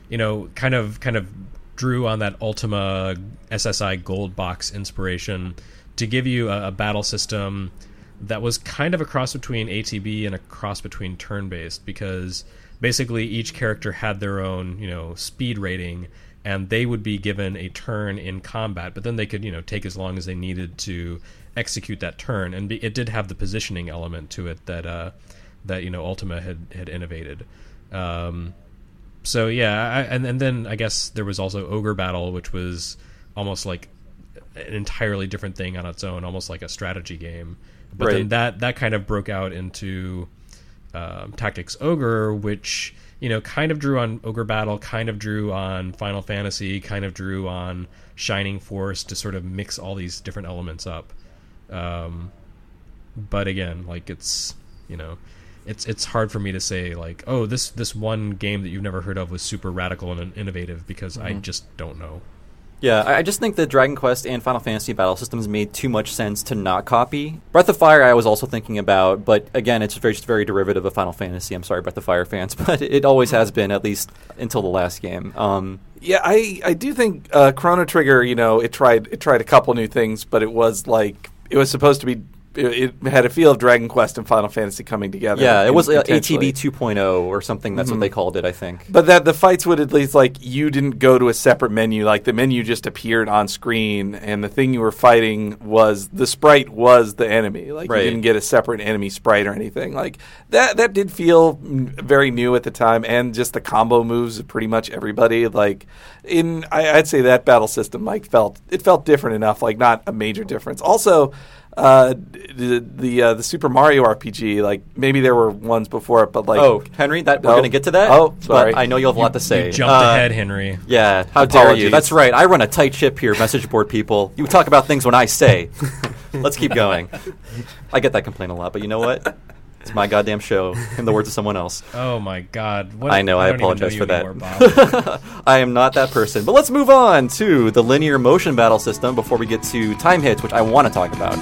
of drew on that Ultima SSI Gold Box inspiration to give you a battle system that was kind of a cross between ATB and a cross between turn-based, because basically each character had their own speed rating, and they would be given a turn in combat, but then they could take as long as they needed to execute that turn, and it did have the positioning element to it that Ultima had innovated. So yeah, and then I guess there was also Ogre Battle, which was almost like an entirely different thing on its own, almost like a strategy game. But then that kind of broke out into Tactics Ogre, which kind of drew on Ogre Battle, kind of drew on Final Fantasy, kind of drew on Shining Force to sort of mix all these different elements up. But again, like it's hard for me to say like, oh, this one game that you've never heard of was super radical and innovative, because I just don't know. Yeah, I just think that Dragon Quest and Final Fantasy battle systems made too much sense to not copy. Breath of Fire I was also thinking about, but again, it's just very derivative of Final Fantasy. I'm sorry, Breath of Fire fans, but it always has been, at least until the last game. Yeah, I do think Chrono Trigger, it tried a couple new things, but it was supposed to be it had a feel of Dragon Quest and Final Fantasy coming together. Yeah, it was potentially. ATB 2.0 or something. That's what they called it, I think. But that the fights would at least, like, you didn't go to a separate menu. Like, the menu just appeared on screen, and the thing you were fighting was the sprite was the enemy. Like, Right. you didn't get a separate enemy sprite or anything. Like, that did feel very new at the time, and just the combo moves of pretty much everybody. Like, I'd say that battle system, like, felt different enough. Like, not a major difference. Also, the Super Mario RPG, like, maybe there were ones before it, but like, Oh, Henry, we're going to get to that. Oh, sorry. But I know you'll have a lot to say. You jumped ahead, Henry. Yeah, how dare you? Apologies. That's right. I run a tight ship here, message board people. You talk about things when I say. Let's keep going. I get that complaint a lot, but you know what? It's my goddamn show, in the words of someone else. Oh my God! What, I know, I don't even apologize know for you that. anymore, Bob. I am not that person. But let's move on to the linear motion battle system before we get to time hits, which I want to talk about.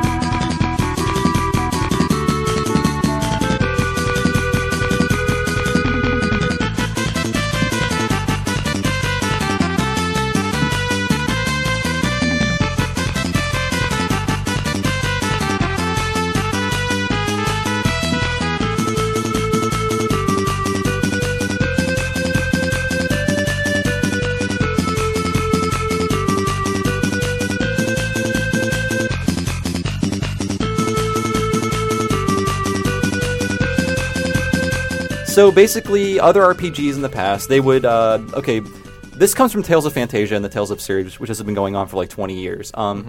So basically, other RPGs in the past, they would, this comes from Tales of Phantasia and the Tales of series, which has been going on for like 20 years.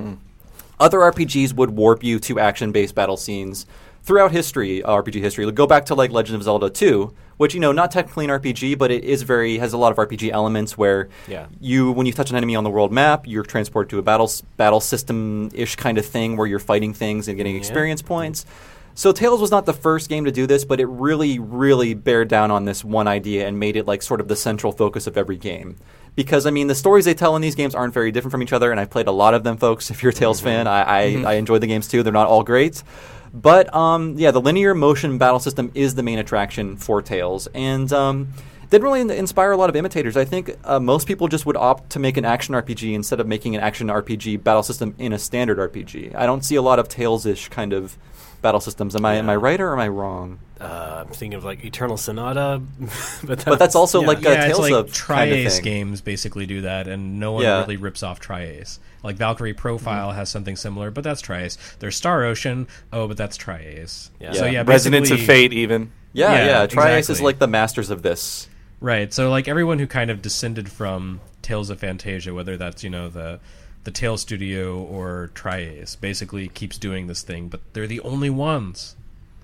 Other RPGs would warp you to action-based battle scenes throughout history, RPG history. Go back to like Legend of Zelda 2, which, not technically an RPG, but it is has a lot of RPG elements where when you touch an enemy on the world map, you're transported to a battle system-ish kind of thing where you're fighting things and getting experience points. So Tales was not the first game to do this, but it really, really bared down on this one idea and made it like sort of the central focus of every game. Because, the stories they tell in these games aren't very different from each other, and I've played a lot of them, folks. If you're a Tales fan, I enjoy the games too. They're not all great. But, the linear motion battle system is the main attraction for Tales. And didn't really inspire a lot of imitators. I think most people just would opt to make an action RPG instead of making an action RPG battle system in a standard RPG. I don't see a lot of Tales-ish kind of battle systems. Am I right or am I wrong? I'm thinking of like Eternal Sonata, but that's also like yeah, Tales it's like of kind of Tri-Ace thing. games basically do that, and no one really rips off Tri-Ace. Like Valkyrie Profile has something similar, but that's Tri-Ace. There's Star Ocean, but that's Tri-Ace. Yeah. So yeah, Resonance of basically- Fate, even. Yeah. Tri-Ace is exactly. like the masters of this. Right. So like everyone who kind of descended from Tales of Phantasia, whether that's the Tales Studio or Tri-Ace, basically keeps doing this thing, but they're the only ones.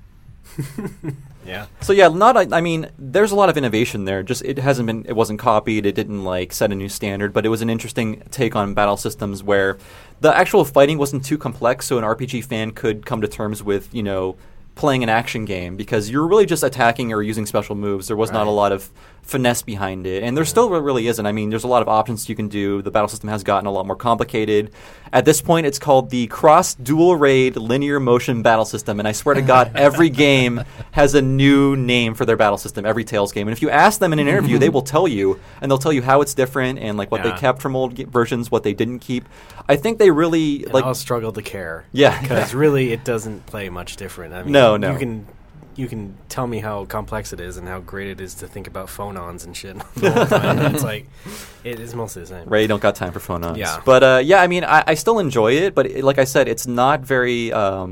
Yeah. So there's a lot of innovation there. Just it wasn't copied. It didn't like set a new standard, but it was an interesting take on battle systems where the actual fighting wasn't too complex, so an RPG fan could come to terms with playing an action game because you're really just attacking or using special moves. There was not a lot of finesse behind it, and there still really isn't. There's a lot of options you can do. The battle system has gotten a lot more complicated. At this point, it's called the Cross Dual Raid Linear Motion Battle System, and I swear to God, every game has a new name for their battle system, every Tales game. And if you ask them in an interview, they will tell you, and they'll tell you how it's different and like what they kept from old versions, what they didn't keep. I think they really And I'll struggle to care. Yeah. Because really, it doesn't play much different. No. You can tell me how complex it is and how great it is to think about phonons and shit. the whole time. It's like it is mostly the same. Ray don't got time for phonons. Yeah. But I still enjoy it, but like I said, it's not very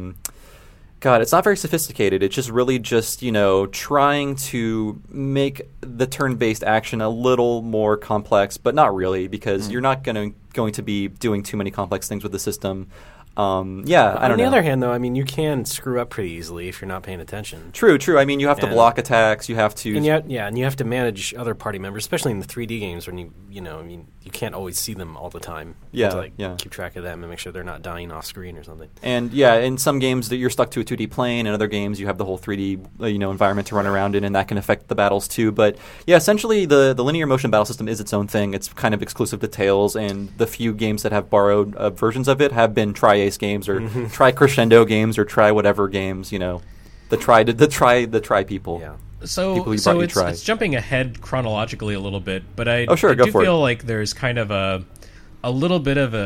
it's not very sophisticated. It's just really just, trying to make the turn-based action a little more complex, but not really, because you're not going to be doing too many complex things with the system. I don't know. On the other hand, though, you can screw up pretty easily if you're not paying attention. True. You have to block attacks. You have to... And you have to manage other party members, especially in the 3D games when you can't always see them all the time. You have to keep track of them and make sure they're not dying off screen or something. And in some games that you're stuck to a 2D plane, in other games you have the whole 3D environment to run around in, and that can affect the battles too. But essentially the linear motion battle system is its own thing. It's kind of exclusive to Tales, and the few games that have borrowed versions of it have been Tri-Ace games or Tri-Crescendo games or Tri-whatever games. The Tri people. Yeah. So it's jumping ahead chronologically a little bit, but I go do for it. feel like there's kind of a little bit of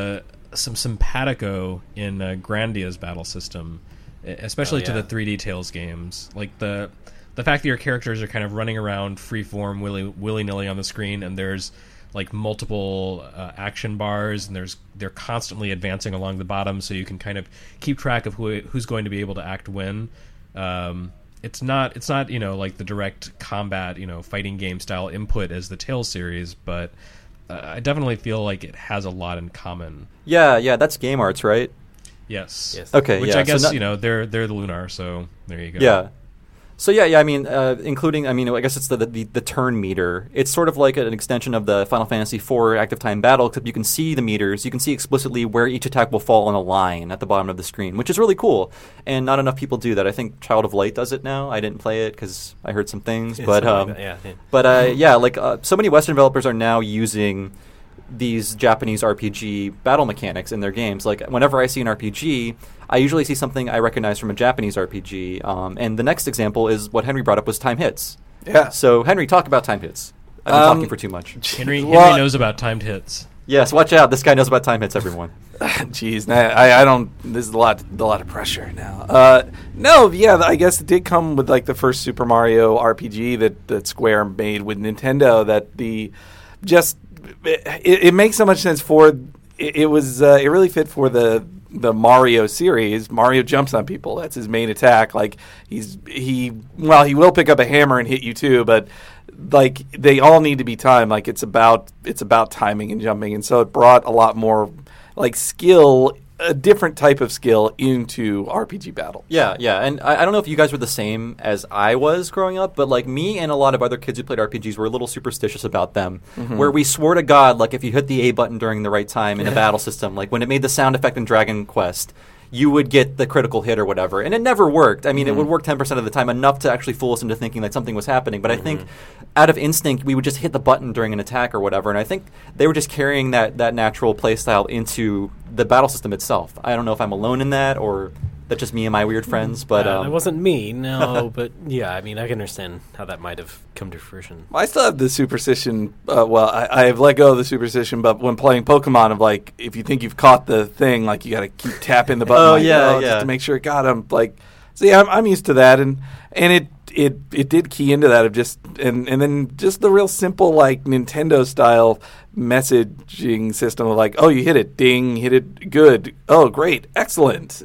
some simpatico in Grandia's battle system, especially to the 3D Tales games. Like the fact that your characters are kind of running around freeform, willy-nilly on the screen, and there's like multiple action bars, and they're constantly advancing along the bottom, so you can kind of keep track of who's going to be able to act when. It's not like the direct combat fighting game style input as the Tales series, but I definitely feel like it has a lot in common. Yeah, that's Game Arts, right? Yes. Okay, which I guess they're the Lunar, so there you go. Yeah. So yeah. I mean, including. I mean, I guess it's the turn meter. It's sort of like an extension of the Final Fantasy IV active time battle, except you can see the meters. You can see explicitly where each attack will fall on a line at the bottom of the screen, which is really cool. And not enough people do that. I think Child of Light does it now. I didn't play it because I heard some things, but so many Western developers are now using these Japanese RPG battle mechanics in their games. Like, whenever I see an RPG, I usually see something I recognize from a Japanese RPG. And the next example is what Henry brought up was time hits. Yeah. So, Henry, talk about time hits. I've been talking for too much. Henry knows about timed hits. Yes, watch out. This guy knows about time hits, everyone. Jeez, I don't. This is a lot of pressure now. No, yeah, I guess it did come with like the first Super Mario RPG that Square made with Nintendo. It makes so much sense for it really fit for the Mario series. Mario jumps on people. That's his main attack. Like he will pick up a hammer and hit you too, but like they all need to be timed. Like it's about timing and jumping, and so it brought a lot more like skill, a different type of skill into RPG battle. Yeah, and I don't know if you guys were the same as I was growing up, but like me and a lot of other kids who played RPGs were a little superstitious about them, where we swore to God, like if you hit the A button during the right time in a battle system, like when it made the sound effect in Dragon Quest, you would get the critical hit or whatever. And it never worked. I mean, it would work 10% of the time, enough to actually fool us into thinking that something was happening. But I think out of instinct, we would just hit the button during an attack or whatever. And I think they were just carrying that natural play style into the battle system itself. I don't know if I'm alone in that or that's just me and my weird friends. But it wasn't me, no. But yeah, I mean, I can understand how that might have come to fruition. I still have the superstition. I have let go of the superstition, but when playing Pokemon, of like, if you think you've caught the thing, like you got to keep tapping the button. Just to make sure it got him. Like, so yeah, I'm used to that, and it did key into that of just and then just the real simple like Nintendo style messaging system of like, oh, you hit it, ding, hit it, good, oh, great, excellent,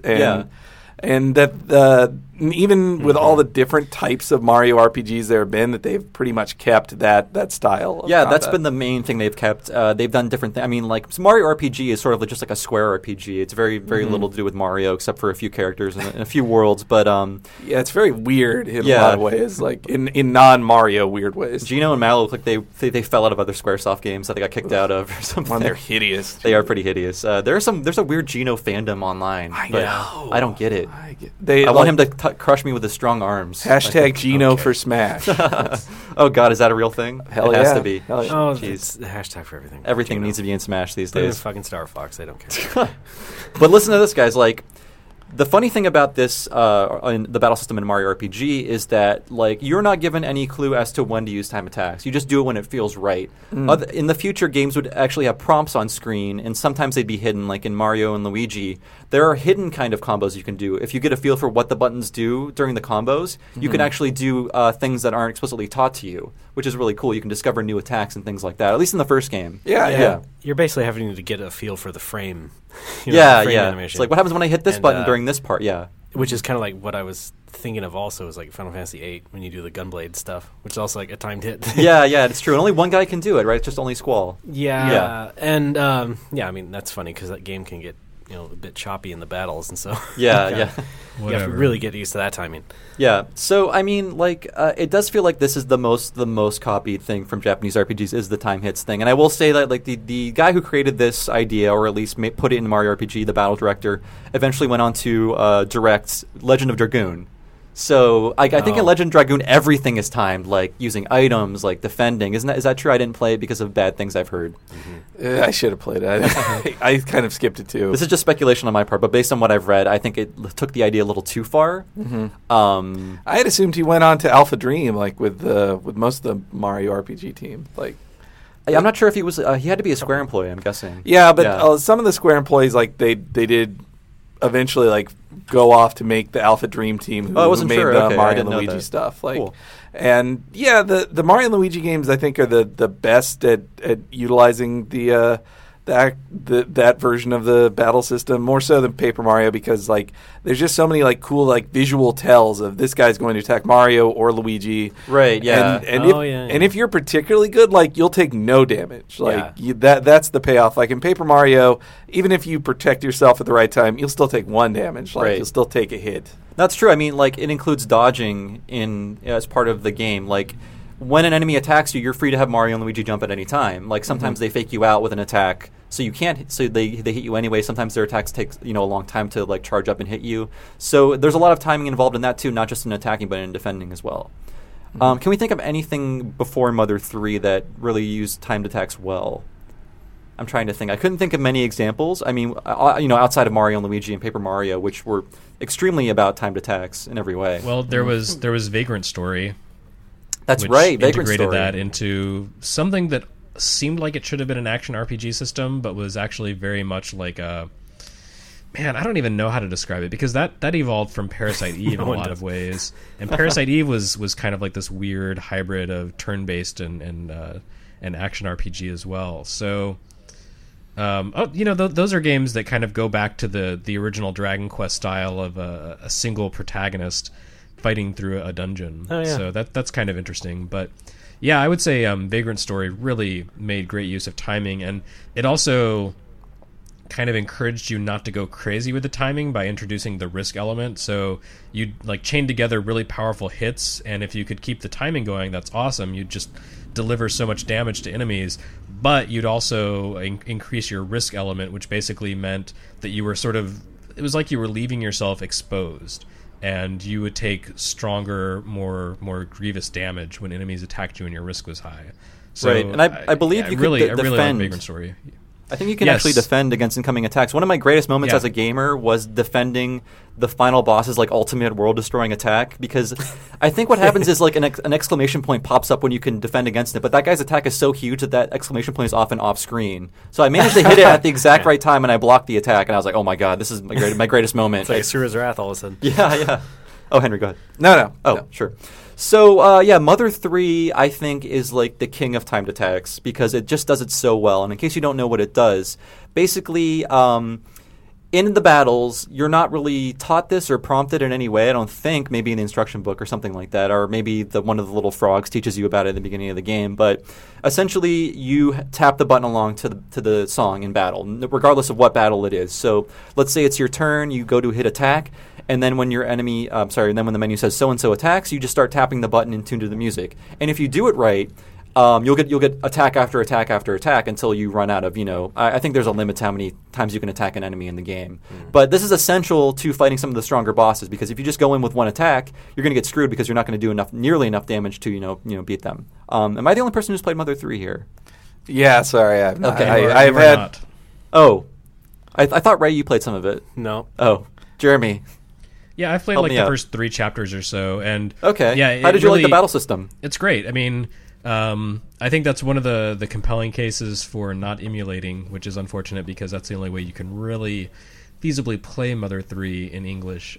and that even with all the different types of Mario RPGs there have been, that they've pretty much kept that style of combat. That's been the main thing they've kept. They've done different things. I mean, like, Mario RPG is sort of just like a Square RPG. It's very, very little to do with Mario, except for a few characters and a few worlds. But yeah, it's very weird in a lot of ways, like in non-Mario weird ways. Gino and Mallow look like they fell out of other SquareSoft games that they got kicked out of or something. Well, they're hideous. They are pretty hideous. There's a weird Gino fandom online. I know. I don't get it. I want him to crush me with his strong arms. Hashtag Gino for Smash. Oh, God, is that a real thing? Hell it yeah. has to be. Hell yeah. Oh, it's the hashtag for everything. Everything needs to be in Smash these They're days. fucking Star Fox. They don't care. But listen to this, guys. Like, the funny thing about this, in the battle system in Mario RPG, is that like you're not given any clue as to when to use time attacks. You just do it when it feels right. In the future, games would actually have prompts on screen, and sometimes they'd be hidden. Like in Mario and Luigi, there are hidden kind of combos you can do. If you get a feel for what the buttons do during the combos, you can actually do things that aren't explicitly taught to you, which is really cool. You can discover new attacks and things like that, at least in the first game. Yeah. You're basically having to get a feel for the frame. Animation. It's like, what happens when I hit this button during this part? Yeah. Which is kind of like what I was thinking of also, is like Final Fantasy VIII when you do the Gunblade stuff, which is also like a timed hit. Yeah, it's true. And only one guy can do it, right? It's just only Squall. Yeah. And, I mean, that's funny because that game can get a bit choppy in the battles, and so you have to really get used to that timing. Yeah, so I mean, like, it does feel like this is the most copied thing from Japanese RPGs is the time hits thing, and I will say that like the guy who created this idea, or at least put it in Mario RPG, the battle director, eventually went on to direct Legend of Dragoon. So I think in Legend of Dragoon everything is timed, like using items, like defending. Is that true? I didn't play it because of bad things I've heard. I should have played it. I kind of skipped it too. This is just speculation on my part, but based on what I've read, I think it took the idea a little too far. I had assumed he went on to Alpha Dream, like with most of the Mario RPG team. Like I'm not sure if he was. He had to be a Square employee, I'm guessing. Yeah, but some of the Square employees, like they did eventually like go off to make the Alpha Dream Team, who made the Mario and Luigi stuff. Like, cool. And yeah, the Mario and Luigi games I think are the best at utilizing that version of the battle system, more so than Paper Mario, because like there's just so many like cool like visual tells of this guy's going to attack Mario or Luigi. Right, yeah. And if you're particularly good, like you'll take no damage. Like that's the payoff. Like in Paper Mario, even if you protect yourself at the right time, you'll still take 1 damage. Like you'll still take a hit. That's true. I mean, like it includes dodging as part of the game. Like when an enemy attacks you, you're free to have Mario and Luigi jump at any time. Like sometimes they fake you out with an attack, so you can't. So they hit you anyway. Sometimes their attacks take a long time to like charge up and hit you. So there's a lot of timing involved in that too, not just in attacking but in defending as well. Can we think of anything before Mother 3 that really used timed attacks well? I'm trying to think. I couldn't think of many examples. I mean, outside of Mario and Luigi and Paper Mario, which were extremely about timed attacks in every way. Well, there was Vagrant Story. That's right. Vagrant integrated Story. That into something that seemed like it should have been an action RPG system, but was actually very much like a... Man, I don't even know how to describe it, because that evolved from Parasite Eve in a lot of ways. And Parasite Eve was kind of like this weird hybrid of turn-based and action RPG as well. So... those are games that kind of go back to the original Dragon Quest style of a single protagonist fighting through a dungeon. Oh, yeah. So that's kind of interesting. But yeah, I would say Vagrant Story really made great use of timing, and it also kind of encouraged you not to go crazy with the timing by introducing the risk element. So you'd like chain together really powerful hits, and if you could keep the timing going, that's awesome. You'd just deliver so much damage to enemies, but you'd also increase your risk element, which basically meant that you were it was like you were leaving yourself exposed, and you would take stronger, more grievous damage when enemies attacked you and your risk was high. So right, and I believe you could defend. I really like Vagrant Story. I think you can actually defend against incoming attacks. One of my greatest moments as a gamer was defending the final boss's like ultimate world-destroying attack, because I think what happens is like an exclamation point pops up when you can defend against it, but that guy's attack is so huge that exclamation point is often off-screen. So I managed to hit it at the exact right time, and I blocked the attack, and I was like, oh my god, this is my greatest moment. It's like Asura's Wrath all of a sudden. Yeah. Oh, Henry, go ahead. No. Oh, sure. So, Mother 3, I think, is like the king of timed attacks because it just does it so well. And in case you don't know what it does, basically, in the battles, you're not really taught this or prompted in any way, I don't think, maybe in the instruction book or something like that, or maybe one of the little frogs teaches you about it at the beginning of the game. But essentially, you tap the button along to the song in battle, regardless of what battle it is. So let's say it's your turn, you go to hit attack, and then when your enemy, and then when the menu says so-and-so attacks, you just start tapping the button in tune to the music. And if you do it right, you'll get attack after attack after attack until you run out of, I think there's a limit to how many times you can attack an enemy in the game. But this is essential to fighting some of the stronger bosses, because if you just go in with one attack, you're going to get screwed because you're not going to do nearly enough damage to, beat them. Am I the only person who's played Mother 3 here? Yeah, sorry. I've had... Not. Oh. I thought, Ray, you played some of it. No. Oh. Jeremy. Yeah, I've played the first 3 chapters or so, and okay. Yeah, how did you like the battle system? It's great. I mean, I think that's one of the compelling cases for not emulating, which is unfortunate because that's the only way you can really feasibly play Mother 3 in English.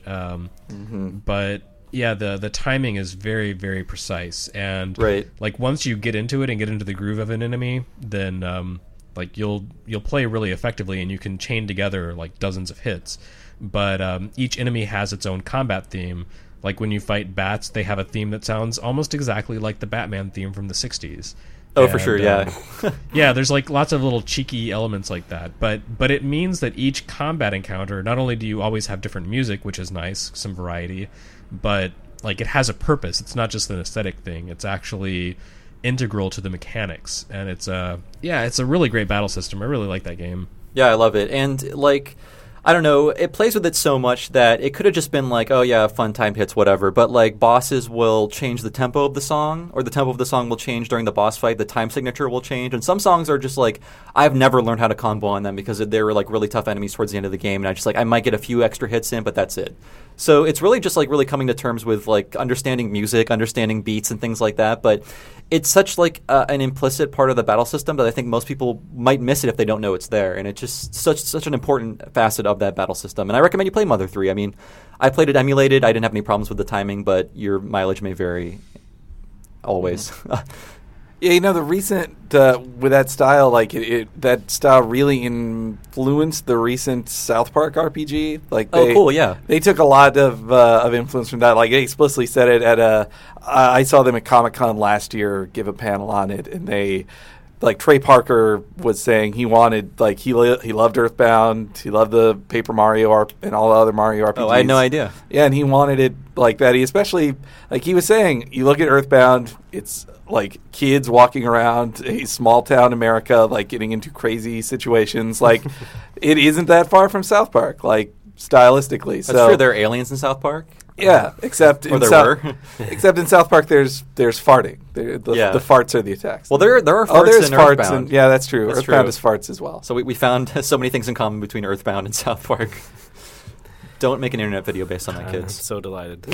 But yeah, the timing is very, very precise, and like once you get into it and get into the groove of an enemy, then like you'll play really effectively, and you can chain together like dozens of hits. But each enemy has its own combat theme. Like when you fight bats, they have a theme that sounds almost exactly like the Batman theme from the 60s. Oh, for sure, yeah. Yeah, there's like lots of little cheeky elements like that. But it means that each combat encounter, not only do you always have different music, which is nice, some variety, but like it has a purpose. It's not just an aesthetic thing. It's actually integral to the mechanics. And it's a really great battle system. I really like that game. Yeah, I love it. And like, I don't know, it plays with it so much that it could have just been like, oh yeah, fun timed hits, whatever. But like bosses will change the tempo of the song, or the tempo of the song will change during the boss fight. The time signature will change. And some songs are just like, I've never learned how to combo on them because they were like really tough enemies towards the end of the game. And I might get a few extra hits in, but that's it. So it's really just like really coming to terms with like understanding music, understanding beats and things like that. But it's such like an implicit part of the battle system that I think most people might miss it if they don't know it's there. And it's just such an important facet of that battle system. And I recommend you play Mother 3. I mean, I played it emulated. I didn't have any problems with the timing, but your mileage may vary always. Yeah, the recent with that style, like that style really influenced the recent South Park RPG. Like, cool, yeah. They took a lot of influence from that. Like, they explicitly said it at I saw them at Comic-Con last year give a panel on it, and they, like, Trey Parker was saying he wanted, like, he loved Earthbound, he loved the Paper Mario and all the other Mario RPGs. Oh, I had no idea. Yeah, and he wanted it like that. He especially, like he was saying, you look at Earthbound, it's like kids walking around a small town America, like getting into crazy situations. Like, it isn't that far from South Park, like stylistically. That's true. There are aliens in South Park. Yeah, except or there were. Except in South Park, there's farting. The farts are the attacks. Well, there are farts in Earthbound. Yeah, that's true. That's Earthbound true. is farts as well. So we found so many things in common between Earthbound and South Park. Don't make an internet video based on that, kids. I'm so delighted.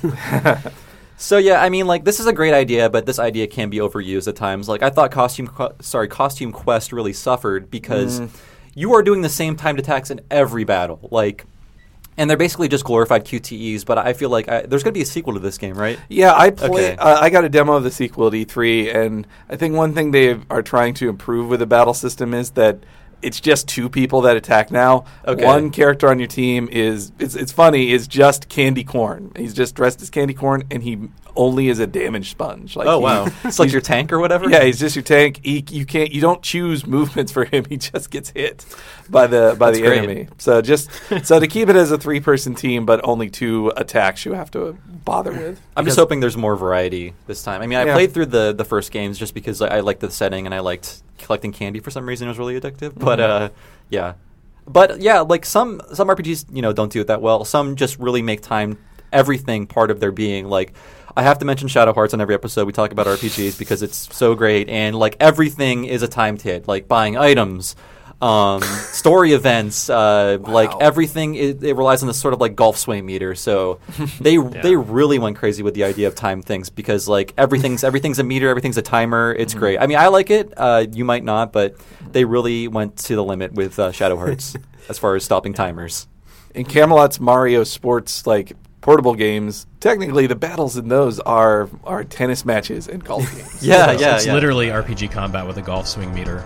So yeah, I mean, like, this is a great idea, but this idea can be overused at times. Like, I thought Costume Quest really suffered because you are doing the same timed attacks in every battle. Like, and they're basically just glorified QTEs, but I feel like there's going to be a sequel to this game, right? Yeah, I got a demo of the sequel at E3, and I think one thing they are trying to improve with the battle system is that it's just two people that attack now. Okay. One character on your team is just Candy Corn. He's just dressed as Candy Corn, and he only is a damage sponge. Like, oh wow, it's like your tank or whatever. Yeah, he's just your tank. You don't choose movements for him. He just gets hit by the enemy. So to keep it as a 3-person team, but only 2 attacks you have to bother with. I'm just hoping there's more variety this time. I mean, I played through the first games just because I liked the setting and I liked collecting candy for some reason. It was really addictive. But yeah. But yeah, like some RPGs, don't do it that well. Some just really make time everything part of their being. Like, I have to mention Shadow Hearts on every episode we talk about RPGs because it's so great, and like everything is a timed hit, like buying items, story events, like everything it relies on this sort of like golf swing meter. So they really went crazy with the idea of time things because like everything's a meter, everything's a timer. It's great. I mean, I like it. You might not, but they really went to the limit with Shadow Hearts as far as stopping timers. In Camelot's Mario Sports, like portable games, technically the battles in those are tennis matches and golf games. It's literally RPG combat with a golf swing meter.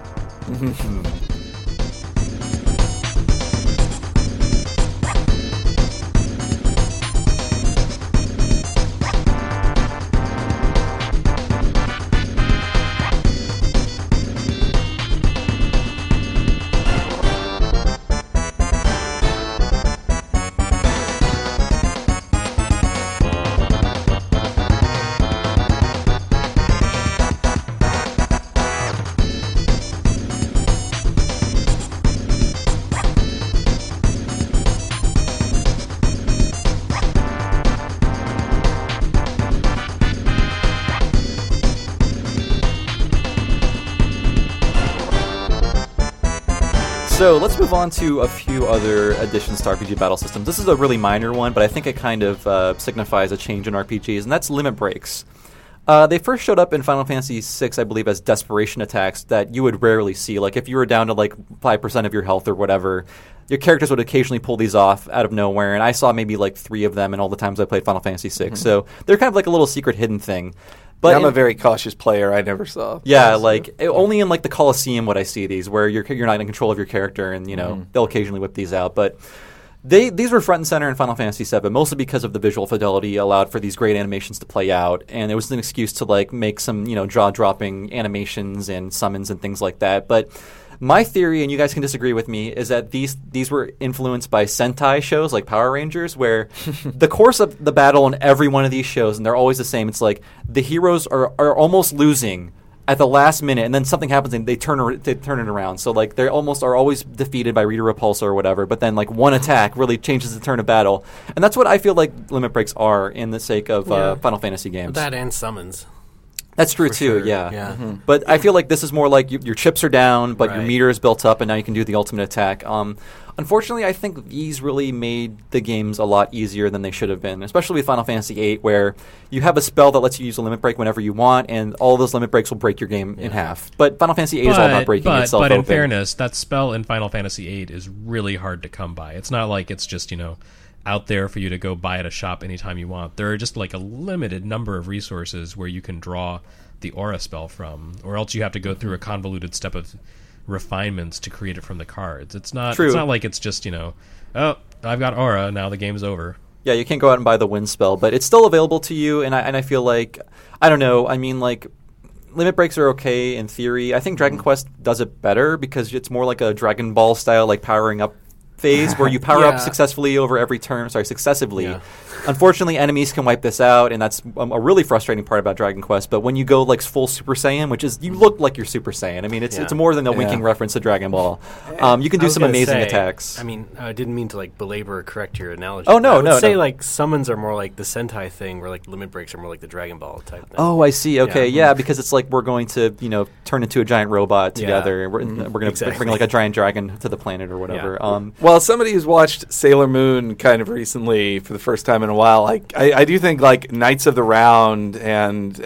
So let's move on to a few other additions to RPG battle systems. This is a really minor one, but I think it kind of signifies a change in RPGs, and that's limit breaks. They first showed up in Final Fantasy VI, I believe, as desperation attacks that you would rarely see. Like, if you were down to, like, 5% of your health or whatever, your characters would occasionally pull these off out of nowhere, and I saw maybe, like, 3 of them in all the times I played Final Fantasy VI. So they're kind of like a little secret hidden thing. But I'm a very cautious player. I never saw. Yeah, like only in like the Colosseum would I see these, where you're not in control of your character, and they'll occasionally whip these out. But these were front and center in Final Fantasy VII, mostly because of the visual fidelity allowed for these great animations to play out, and it was an excuse to like make some jaw-dropping animations and summons and things like that. But my theory, and you guys can disagree with me, is that these were influenced by Sentai shows like Power Rangers, where the course of the battle in every one of these shows, and they're always the same, it's like the heroes are almost losing at the last minute, and then something happens and they turn it around. So like they almost are always defeated by Rita Repulsa or whatever, but then like one attack really changes the turn of battle. And that's what I feel like limit breaks are in the sake of Final Fantasy games. That and summons. That's true too. Sure. Yeah. Mm-hmm. But I feel like this is more like your chips are down, but your meter is built up, and now you can do the ultimate attack. Unfortunately, I think these really made the games a lot easier than they should have been, especially with Final Fantasy VIII, where you have a spell that lets you use a limit break whenever you want, and all those limit breaks will break your game in half. But Final Fantasy VIII is all about breaking itself open. But in fairness, that spell in Final Fantasy VIII is really hard to come by. It's not like it's just, out there for you to go buy at a shop anytime you want. There are just like a limited number of resources where you can draw the aura spell from, or else you have to go through a convoluted step of refinements to create it from the cards. It's not like it's just, oh, I've got aura, now the game's over. Yeah, you can't go out and buy the wind spell, but it's still available to you, and I feel like, I don't know, I mean, like, limit breaks are okay in theory. I think Dragon Quest does it better because it's more like a Dragon Ball style, like, powering up phase where you power up successively over every turn. Successively. Yeah. Unfortunately, enemies can wipe this out, and that's a really frustrating part about Dragon Quest. But when you go like full Super Saiyan, which is you look like you're Super Saiyan. I mean, it's more than a winking reference to Dragon Ball. You can do some amazing attacks. I mean, I didn't mean to like belabor or correct your analogy. Oh no, I would say like summons are more like the Sentai thing, where like limit breaks are more like the Dragon Ball type thing. Oh, I see. Okay, because it's like we're going to turn into a giant robot together. Yeah. We're going to bring like a giant dragon to the planet or whatever. Yeah. Well, somebody who's watched Sailor Moon kind of recently for the first time in a while, like I do think like Knights of the Round and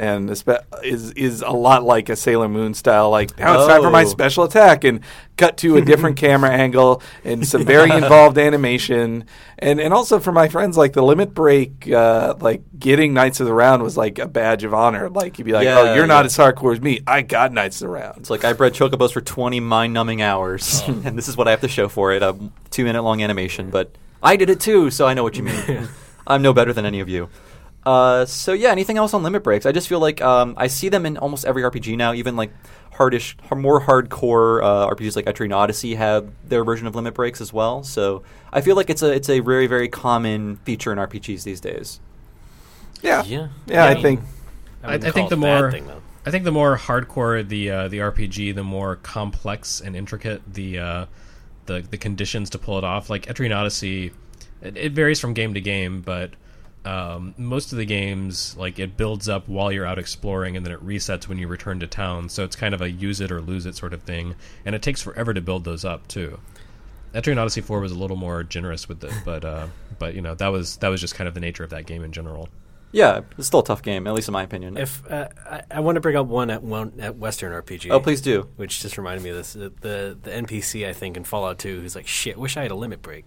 is a lot like a Sailor Moon style. Like now it's time for my special attack, and cut to a different camera angle and some very involved animation, and also for my friends like the limit break, like getting Knights of the Round was like a badge of honor. Like you'd be like, oh, you're not as hardcore as me. I got Knights of the Round. It's like I bred chocobos for 20 mind-numbing hours, and this is what I have to show for it: a 2-minute-long animation. But I did it too, so I know what you mean. I'm no better than any of you. So yeah, anything else on limit breaks? I just feel like I see them in almost every RPG now. Even like more hardcore RPGs like Etrian Odyssey have their version of limit breaks as well. So I feel like it's a very, very common feature in RPGs these days. Yeah. I think the more hardcore the RPG, the more complex and intricate the conditions to pull it off. Like Etrian Odyssey, it varies from game to game, but most of the games, like, it builds up while you're out exploring and then it resets when you return to town, so it's kind of a use it or lose it sort of thing, and it takes forever to build those up too. Etrian Odyssey 4 was a little more generous with it, but that was just kind of the nature of that game in general. Yeah, it's still a tough game, at least in my opinion. If I want to bring up one at Western RPG. Oh, please do. Which just reminded me of this. The NPC, I think, in Fallout 2, who's like, shit, wish I had a limit break.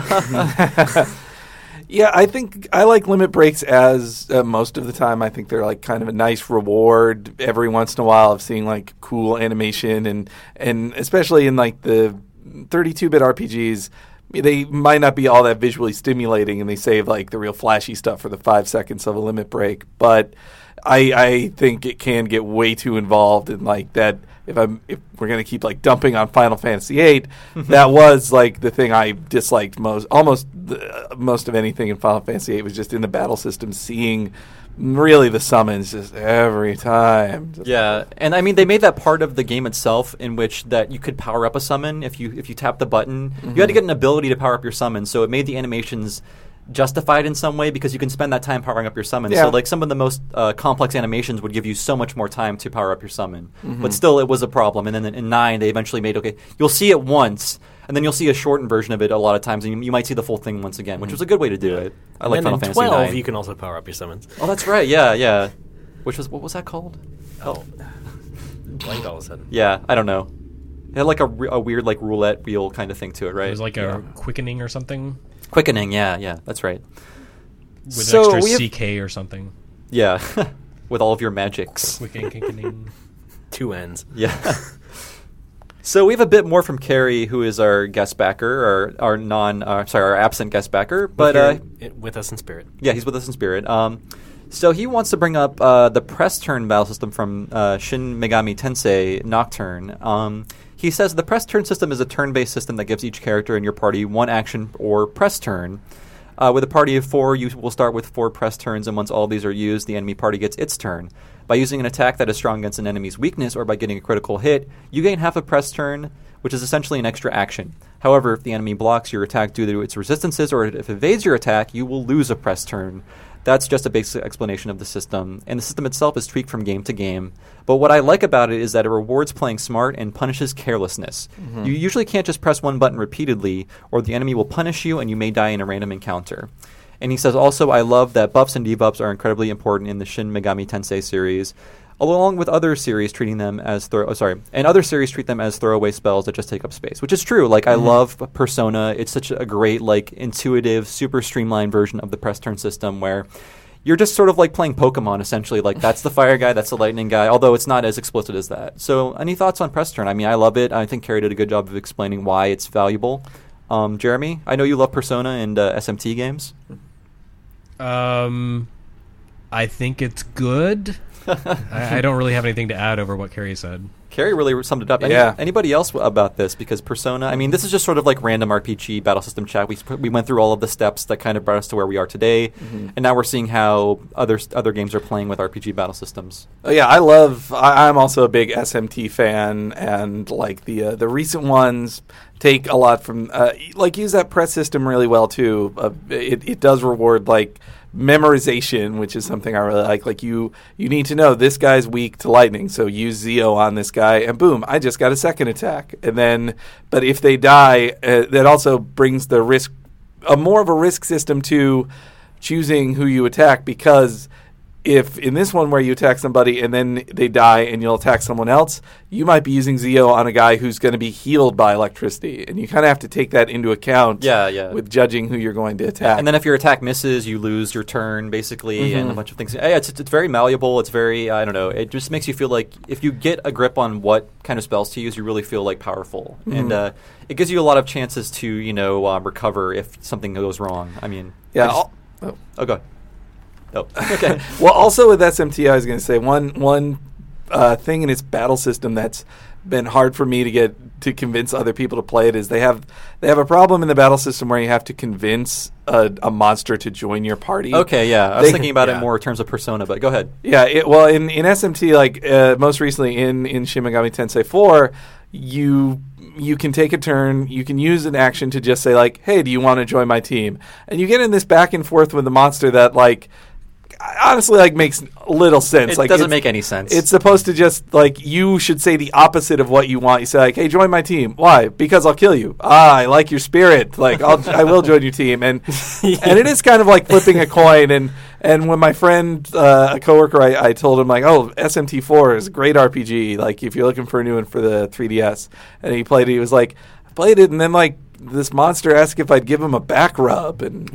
Yeah, I think I like limit breaks as most of the time. I think they're like kind of a nice reward every once in a while of seeing like cool animation and especially in like the 32-bit RPGs, they might not be all that visually stimulating, and they save like the real flashy stuff for the 5 seconds of a limit break. But I think it can get way too involved in like that. If we're gonna keep like dumping on Final Fantasy VIII, that was like the thing I disliked most. Almost most of anything in Final Fantasy VIII was just in the battle system, seeing really the summons just every time. Yeah, and I mean they made that part of the game itself in which that you could power up a summon if you tap the button. Mm-hmm. You had to get an ability to power up your summon, so it made the animations justified in some way because you can spend that time powering up your summon. Yeah. So like some of the most complex animations would give you so much more time to power up your summon. Mm-hmm. But still it was a problem. And then in 9 they eventually made, okay, you'll see it once and then you'll see a shortened version of it a lot of times and you might see the full thing once again, which was a good way to do it. I like Final Fantasy 12 9. You can also power up your summons. Oh, that's right. Yeah. What was that called? Blanked all of a sudden. Yeah, I don't know. It had like a weird like roulette wheel kind of thing to it, right? It was like a quickening or something. Quickening, yeah, that's right. With an extra CK or something. Yeah, with all of your magics. Quickening. 2 ends. Yeah. So we have a bit more from Carrie, who is our guest backer, our absent guest backer, but with us in spirit. Yeah, he's with us in spirit. So he wants to bring up the press turn battle system from Shin Megami Tensei Nocturne. He says the press turn system is a turn-based system that gives each character in your party one action or press turn. With a party of 4, you will start with 4 press turns, and once all these are used, the enemy party gets its turn. By using an attack that is strong against an enemy's weakness or by getting a critical hit, you gain half a press turn. which is essentially an extra action. However, if the enemy blocks your attack due to its resistances or if it evades your attack, you will lose a press turn. That's just a basic explanation of the system, and the system itself is tweaked from game to game. But what I like about it is that it rewards playing smart and punishes carelessness. You usually can't just press one button repeatedly, or the enemy will punish you and you may die in a random encounter. And he says also, I love that buffs and debuffs are incredibly important in the Shin Megami Tensei series, along with other series treating them as other series treat them as throwaway spells that just take up space, which is true. Like I love Persona. It's such a great, like, intuitive, super streamlined version of the press turn system where you're just sort of like playing Pokemon, essentially. Like, that's the fire guy, that's the lightning guy, although it's not as explicit as that. So any thoughts on press turn? I mean, I love it. I think Carrie did a good job of explaining why it's valuable. Jeremy, I know you love Persona and SMT games. I think it's good. I don't really have anything to add over what Carrie said. Carrie really summed it up. Anybody else about this? Because Persona, I mean, this is just sort of like random RPG battle system chat. We went through all of the steps that kind of brought us to where we are today, and now we're seeing how other games are playing with RPG battle systems. Oh yeah, I'm also a big SMT fan, and like the recent ones take a lot from use that press system really well too. It does reward like memorization, which is something I really like. Like you need to know this guy's weak to lightning, so use Zio on this guy, and boom, I just got a second attack. And then, but if they die, that also brings the risk, more of a risk system to choosing who you attack, because if in this one where you attack somebody and then they die and you'll attack someone else, you might be using Zio on a guy who's going to be healed by electricity. And you kind of have to take that into account with judging who you're going to attack. And then if your attack misses, you lose your turn, basically, and a bunch of things. It's very malleable. It's very, I don't know, it just makes you feel like if you get a grip on what kind of spells to use, you really feel like powerful. And it gives you a lot of chances to, recover if something goes wrong. I mean, go ahead. Oh, okay. Well, also with SMT, I was going to say one thing in its battle system that's been hard for me to convince other people to play it is they have a problem in the battle system where you have to convince a monster to join your party. Okay, yeah. I was thinking about it more in terms of Persona, but go ahead. Yeah, in SMT, like most recently in Shin Megami Tensei 4, you can take a turn, you can use an action to just say, like, hey, do you want to join my team? And you get in this back and forth with the monster that, like, honestly, like, makes little sense. It doesn't make any sense. It's supposed to just, like, you should say the opposite of what you want. You say, like, hey, join my team. Why? Because I'll kill you. I like your spirit. Like, I will join your team. And and it is kind of like flipping a coin. And when my friend, a coworker, I told him, like, oh, SMT4 is a great RPG. Like, if you're looking for a new one for the 3DS. And he played it. He was like, I played it, and then, like, this monster asked if I'd give him a back rub. And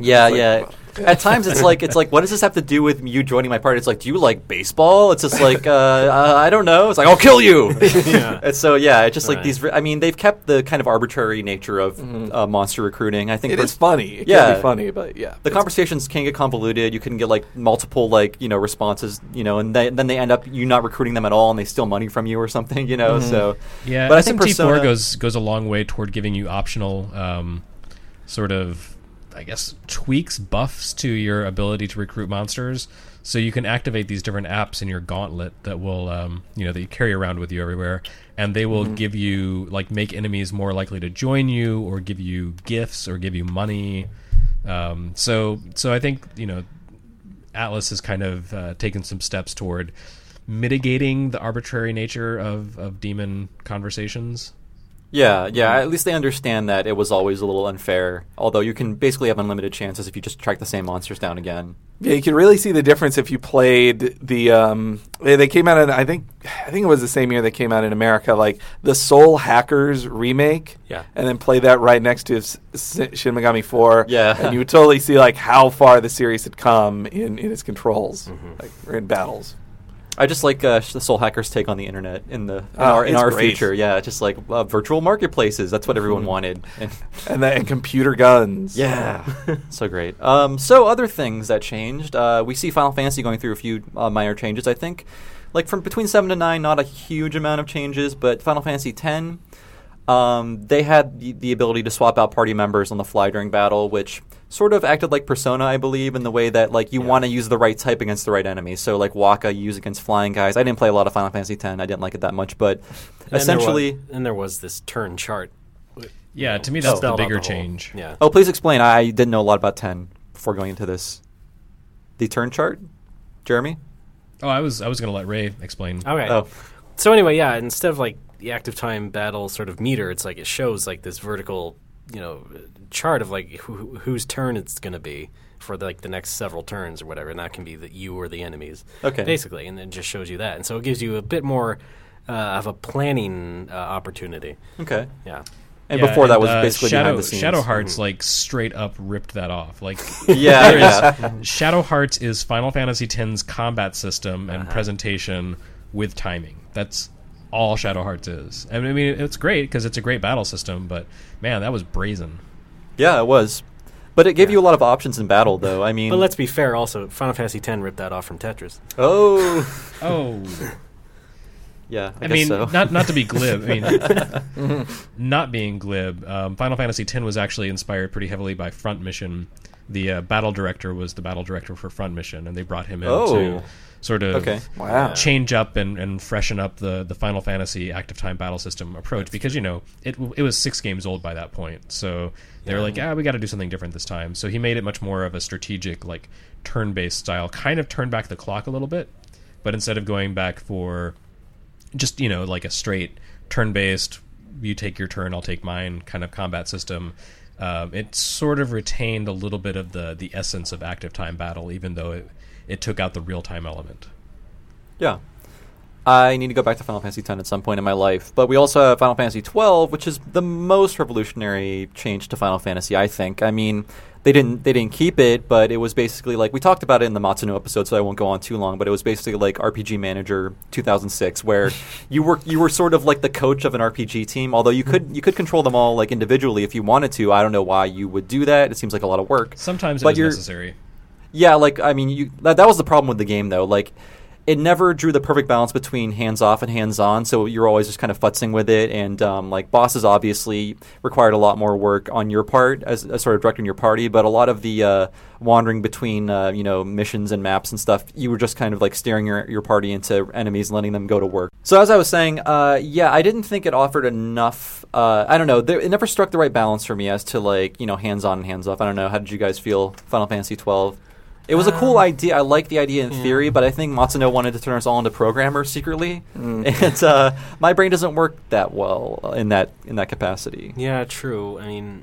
at times it's like what does this have to do with you joining my party? It's like, do you like baseball? It's just like I don't know. It's like, I'll kill you. And so it's just like these. I mean, they've kept the kind of arbitrary nature of monster recruiting. I think it is funny. It can be funny, but the conversations can get convoluted. You can get like multiple responses, and then they end up you not recruiting them at all, and they steal money from you or something, So but I think SMT4 goes a long way toward giving you optional sort of, I guess, tweaks, buffs to your ability to recruit monsters. So you can activate these different apps in your gauntlet that will, that you carry around with you everywhere, and they will give you, like, make enemies more likely to join you, or give you gifts, or give you money. So I think Atlus has kind of taken some steps toward mitigating the arbitrary nature of demon conversations. Yeah. At least they understand that it was always a little unfair. Although you can basically have unlimited chances if you just track the same monsters down again. Yeah, you can really see the difference if you played the. They came out in I think it was the same year they came out in America, like the Soul Hackers remake. Yeah. And then play that right next to Shin Megami 4. Yeah. And you would totally see like how far the series had come in its controls, like in battles. I just like the Soul Hackers' take on the internet in our future. Yeah, just like virtual marketplaces. That's what everyone wanted. And computer guns. Yeah, so great. So other things that changed. We see Final Fantasy going through a few minor changes, I think. Like from between 7 to 9, not a huge amount of changes, but Final Fantasy X, They had the ability to swap out party members on the fly during battle, which sort of acted like Persona, I believe, in the way that like you want to use the right type against the right enemy. So like Waka, you use against flying guys. I didn't play a lot of Final Fantasy X. I didn't like it that much, but essentially... There was this turn chart. Yeah, to me that's the bigger change. Yeah. Oh, please explain. I didn't know a lot about 10 before going into this. The turn chart? Jeremy? Oh, I was going to let Ray explain. Okay. Oh. So anyway, yeah, instead of like the active time battle sort of meter, it's like it shows like this vertical, chart of like whose turn it's going to be for like the next several turns or whatever, and that can be you or the enemies. Okay. Basically, and then just shows you that, and so it gives you a bit more of a planning opportunity. Okay. Yeah. And before that was basically behind the scenes. Shadow Hearts like straight up ripped that off. Like Shadow Hearts is Final Fantasy X's combat system and presentation with timing. That's all Shadow Hearts is. I mean, it's great because it's a great battle system, but man, that was brazen. Yeah, it was. But it gave you a lot of options in battle, though. I mean, but let's be fair. Also, Final Fantasy X ripped that off from Tetris. Oh. Yeah, I guess so. not to be glib. I mean, not being glib. Final Fantasy X was actually inspired pretty heavily by Front Mission. The battle director was the battle director for Front Mission, and they brought him in to sort of change up and freshen up the Final Fantasy active time battle system approach because it was 6 games old by that point. So they were like, we got to do something different this time. So he made it much more of a strategic, like turn-based style. Kind of turned back the clock a little bit, but instead of going back for just like a straight turn-based, you take your turn, I'll take mine kind of combat system. It sort of retained a little bit of the essence of active time battle, even though it took out the real-time element. Yeah. I need to go back to Final Fantasy X at some point in my life. But we also have Final Fantasy XII, which is the most revolutionary change to Final Fantasy, I think. I mean, they didn't keep it, but it was basically like, we talked about it in the Matsuno episode, so I won't go on too long, but it was basically like RPG Manager 2006, where you were sort of like the coach of an RPG team, although you could control them all like individually if you wanted to. I don't know why you would do that. It seems like a lot of work. Sometimes it is necessary. Yeah, like, I mean, that was the problem with the game, though. Like, it never drew the perfect balance between hands-off and hands-on, so you're always just kind of futzing with it. And, like, bosses obviously required a lot more work on your part as sort of directing your party, but a lot of the wandering between, missions and maps and stuff, you were just kind of, like, steering your party into enemies and letting them go to work. So as I was saying, I didn't think it offered enough, I don't know, it never struck the right balance for me as to, like, hands-on and hands-off. I don't know, how did you guys feel Final Fantasy XII? It was a cool idea. I like the idea in theory, but I think Matsuno wanted to turn us all into programmers secretly, and my brain doesn't work that well in that capacity. Yeah, true. I mean,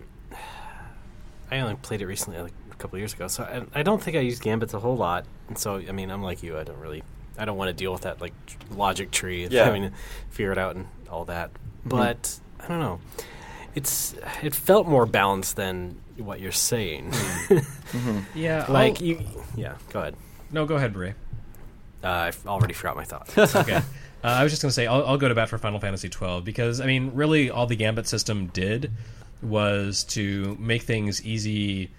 I only played it recently, like a couple of years ago, so I don't think I used Gambits a whole lot. And so, I mean, I'm like you. I don't want to deal with that like logic tree and having to figure it out and all that. But I don't know. It felt more balanced than what you're saying. Yeah, like you. Yeah, go ahead. No, go ahead, Bray. I've already forgot my thought. Okay. I was just going to say I'll go to bat for Final Fantasy XII because I mean, really, all the Gambit system did was to make things easy,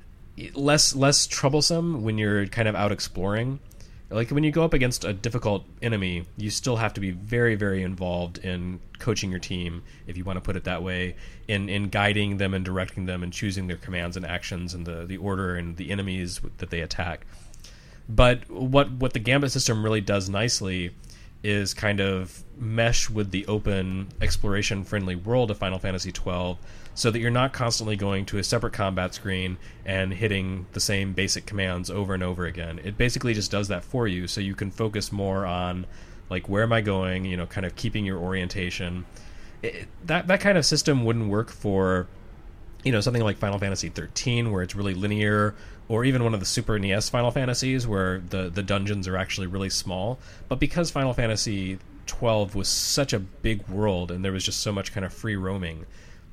less troublesome when you're kind of out exploring. Like when you go up against a difficult enemy, you still have to be very, very involved in coaching your team, if you want to put it that way, in guiding them and directing them and choosing their commands and actions and the order and the enemies that they attack. But what the Gambit system really does nicely is kind of mesh with the open, exploration-friendly world of Final Fantasy XII so that you're not constantly going to a separate combat screen and hitting the same basic commands over and over again. It basically just does that for you so you can focus more on, like, where am I going, kind of keeping your orientation. That kind of system wouldn't work for, something like Final Fantasy XIII where it's really linear, or even one of the Super NES Final Fantasies where the dungeons are actually really small. But because Final Fantasy XII was such a big world and there was just so much kind of free roaming,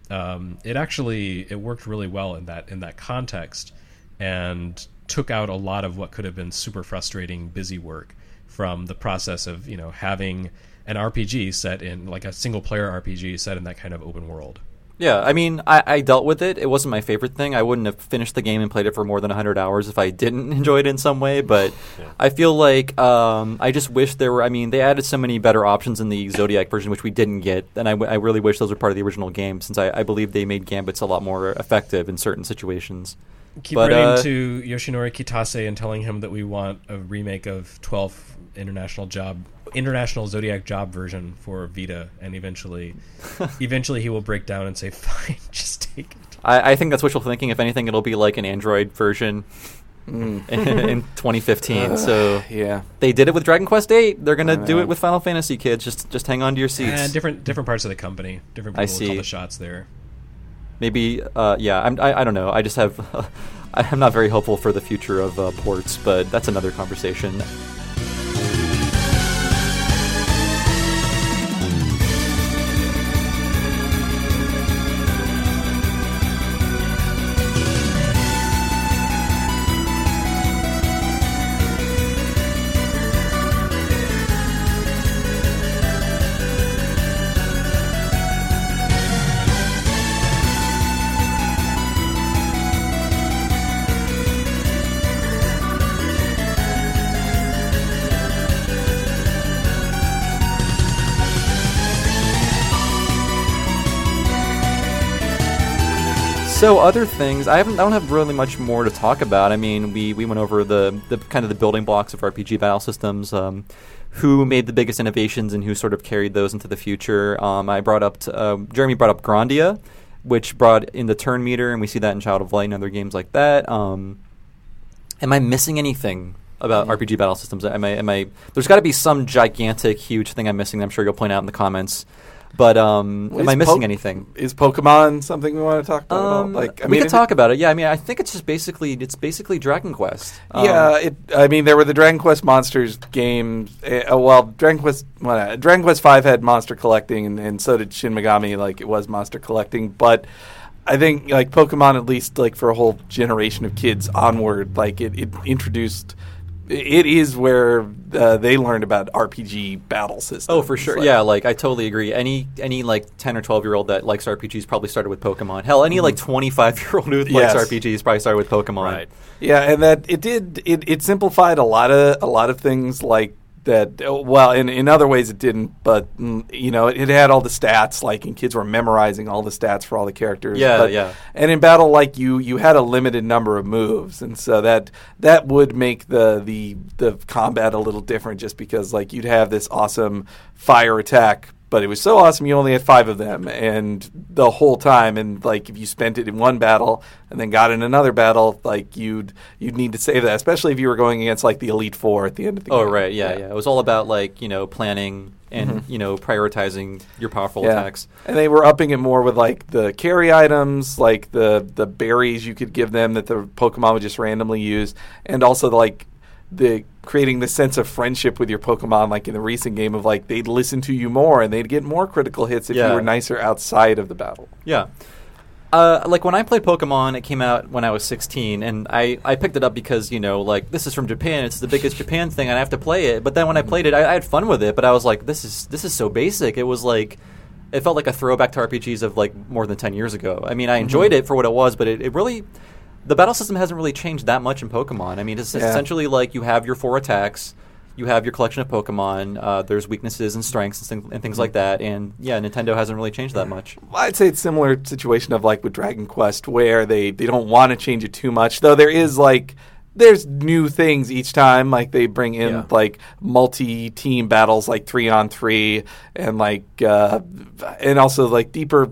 it worked really well in that context and took out a lot of what could have been super frustrating busy work from the process of having an RPG set in, like a single player RPG set in that kind of open world. Yeah, I mean, I dealt with it. It wasn't my favorite thing. I wouldn't have finished the game and played it for more than 100 hours if I didn't enjoy it in some way. But I feel like I just wish there were. I mean, they added so many better options in the Zodiac version, which we didn't get. And I really wish those were part of the original game, since I believe they made Gambits a lot more effective in certain situations. Keep writing to Yoshinori Kitase and telling him that we want a remake of 12th International Zodiac Job version for Vita, and eventually he will break down and say, "Fine, just take it." I think that's wishful thinking. If anything, it'll be like an Android version in 2015. So yeah, they did it with Dragon Quest VIII. They're gonna do it with Final Fantasy, kids. Just hang on to your seats. And different parts of the company, different people will call the shots there. Maybe, I don't know. I just have, I'm not very hopeful for the future of ports, but that's another conversation. So other things, I don't have really much more to talk about. I mean, we went over the kind of the building blocks of RPG battle systems, who made the biggest innovations and who sort of carried those into the future. Jeremy brought up Grandia, which brought in the turn meter, and we see that in Child of Light and other games like that. Am I missing anything about RPG battle systems? Am I? There's got to be some gigantic, huge thing I'm missing. I'm sure you'll point out in the comments. But am I missing anything? Is Pokemon something we want to talk about? We could talk about it. Yeah, I mean, I think it's just basically Dragon Quest. I mean, there were the Dragon Quest Monsters games. Dragon Quest V had monster collecting, and so did Shin Megami. Like, it was monster collecting, but I think like Pokemon, at least like for a whole generation of kids onward, like it introduced. It is where they learned about RPG battle systems. Oh, for sure. Yeah, like I totally agree. Any like 10 or 12-year-old that likes RPGs probably started with Pokemon. Hell, any like 25-year-old who likes RPGs probably started with Pokemon. Right. Yeah, and that it simplified a lot of things like that. Well, in other ways it didn't, but you know, it had all the stats, like, and kids were memorizing all the stats for all the characters. Yeah. And in battle, like you had a limited number of moves, and so that would make the combat a little different, just because like you'd have this awesome fire attack, but it was so awesome you only had 5 of them, and the whole time, and like if you spent it in one battle and then got in another battle, like you'd need to save that, especially if you were going against like the Elite Four at the end of the game. Oh, right, yeah. It was all about like, you know, planning and you know, prioritizing your powerful attacks. And they were upping it more with like the carry items, like the berries you could give them that the Pokemon would just randomly use, and also like the creating the sense of friendship with your Pokemon, like in the recent game of like they'd listen to you more and they'd get more critical hits if you were nicer outside of the battle. Yeah. Like when I played Pokemon, it came out when I was 16, and I picked it up because, you know, like, this is from Japan, it's the biggest Japan thing, and I have to play it. But then when I played it, I had fun with it, but I was like, this is so basic. It was like, it felt like a throwback to RPGs of like more than 10 years ago. I mean, I enjoyed it for what it was, but it really, the battle system hasn't really changed that much in Pokemon. I mean, it's essentially like you have your 4 attacks, you have your collection of Pokemon, there's weaknesses and strengths and things like that, and yeah, Nintendo hasn't really changed that much. I'd say it's similar situation of like with Dragon Quest, where they don't want to change it too much, though there is like, there's new things each time, like they bring in like multi-team battles like 3-on-3, and like and also like deeper.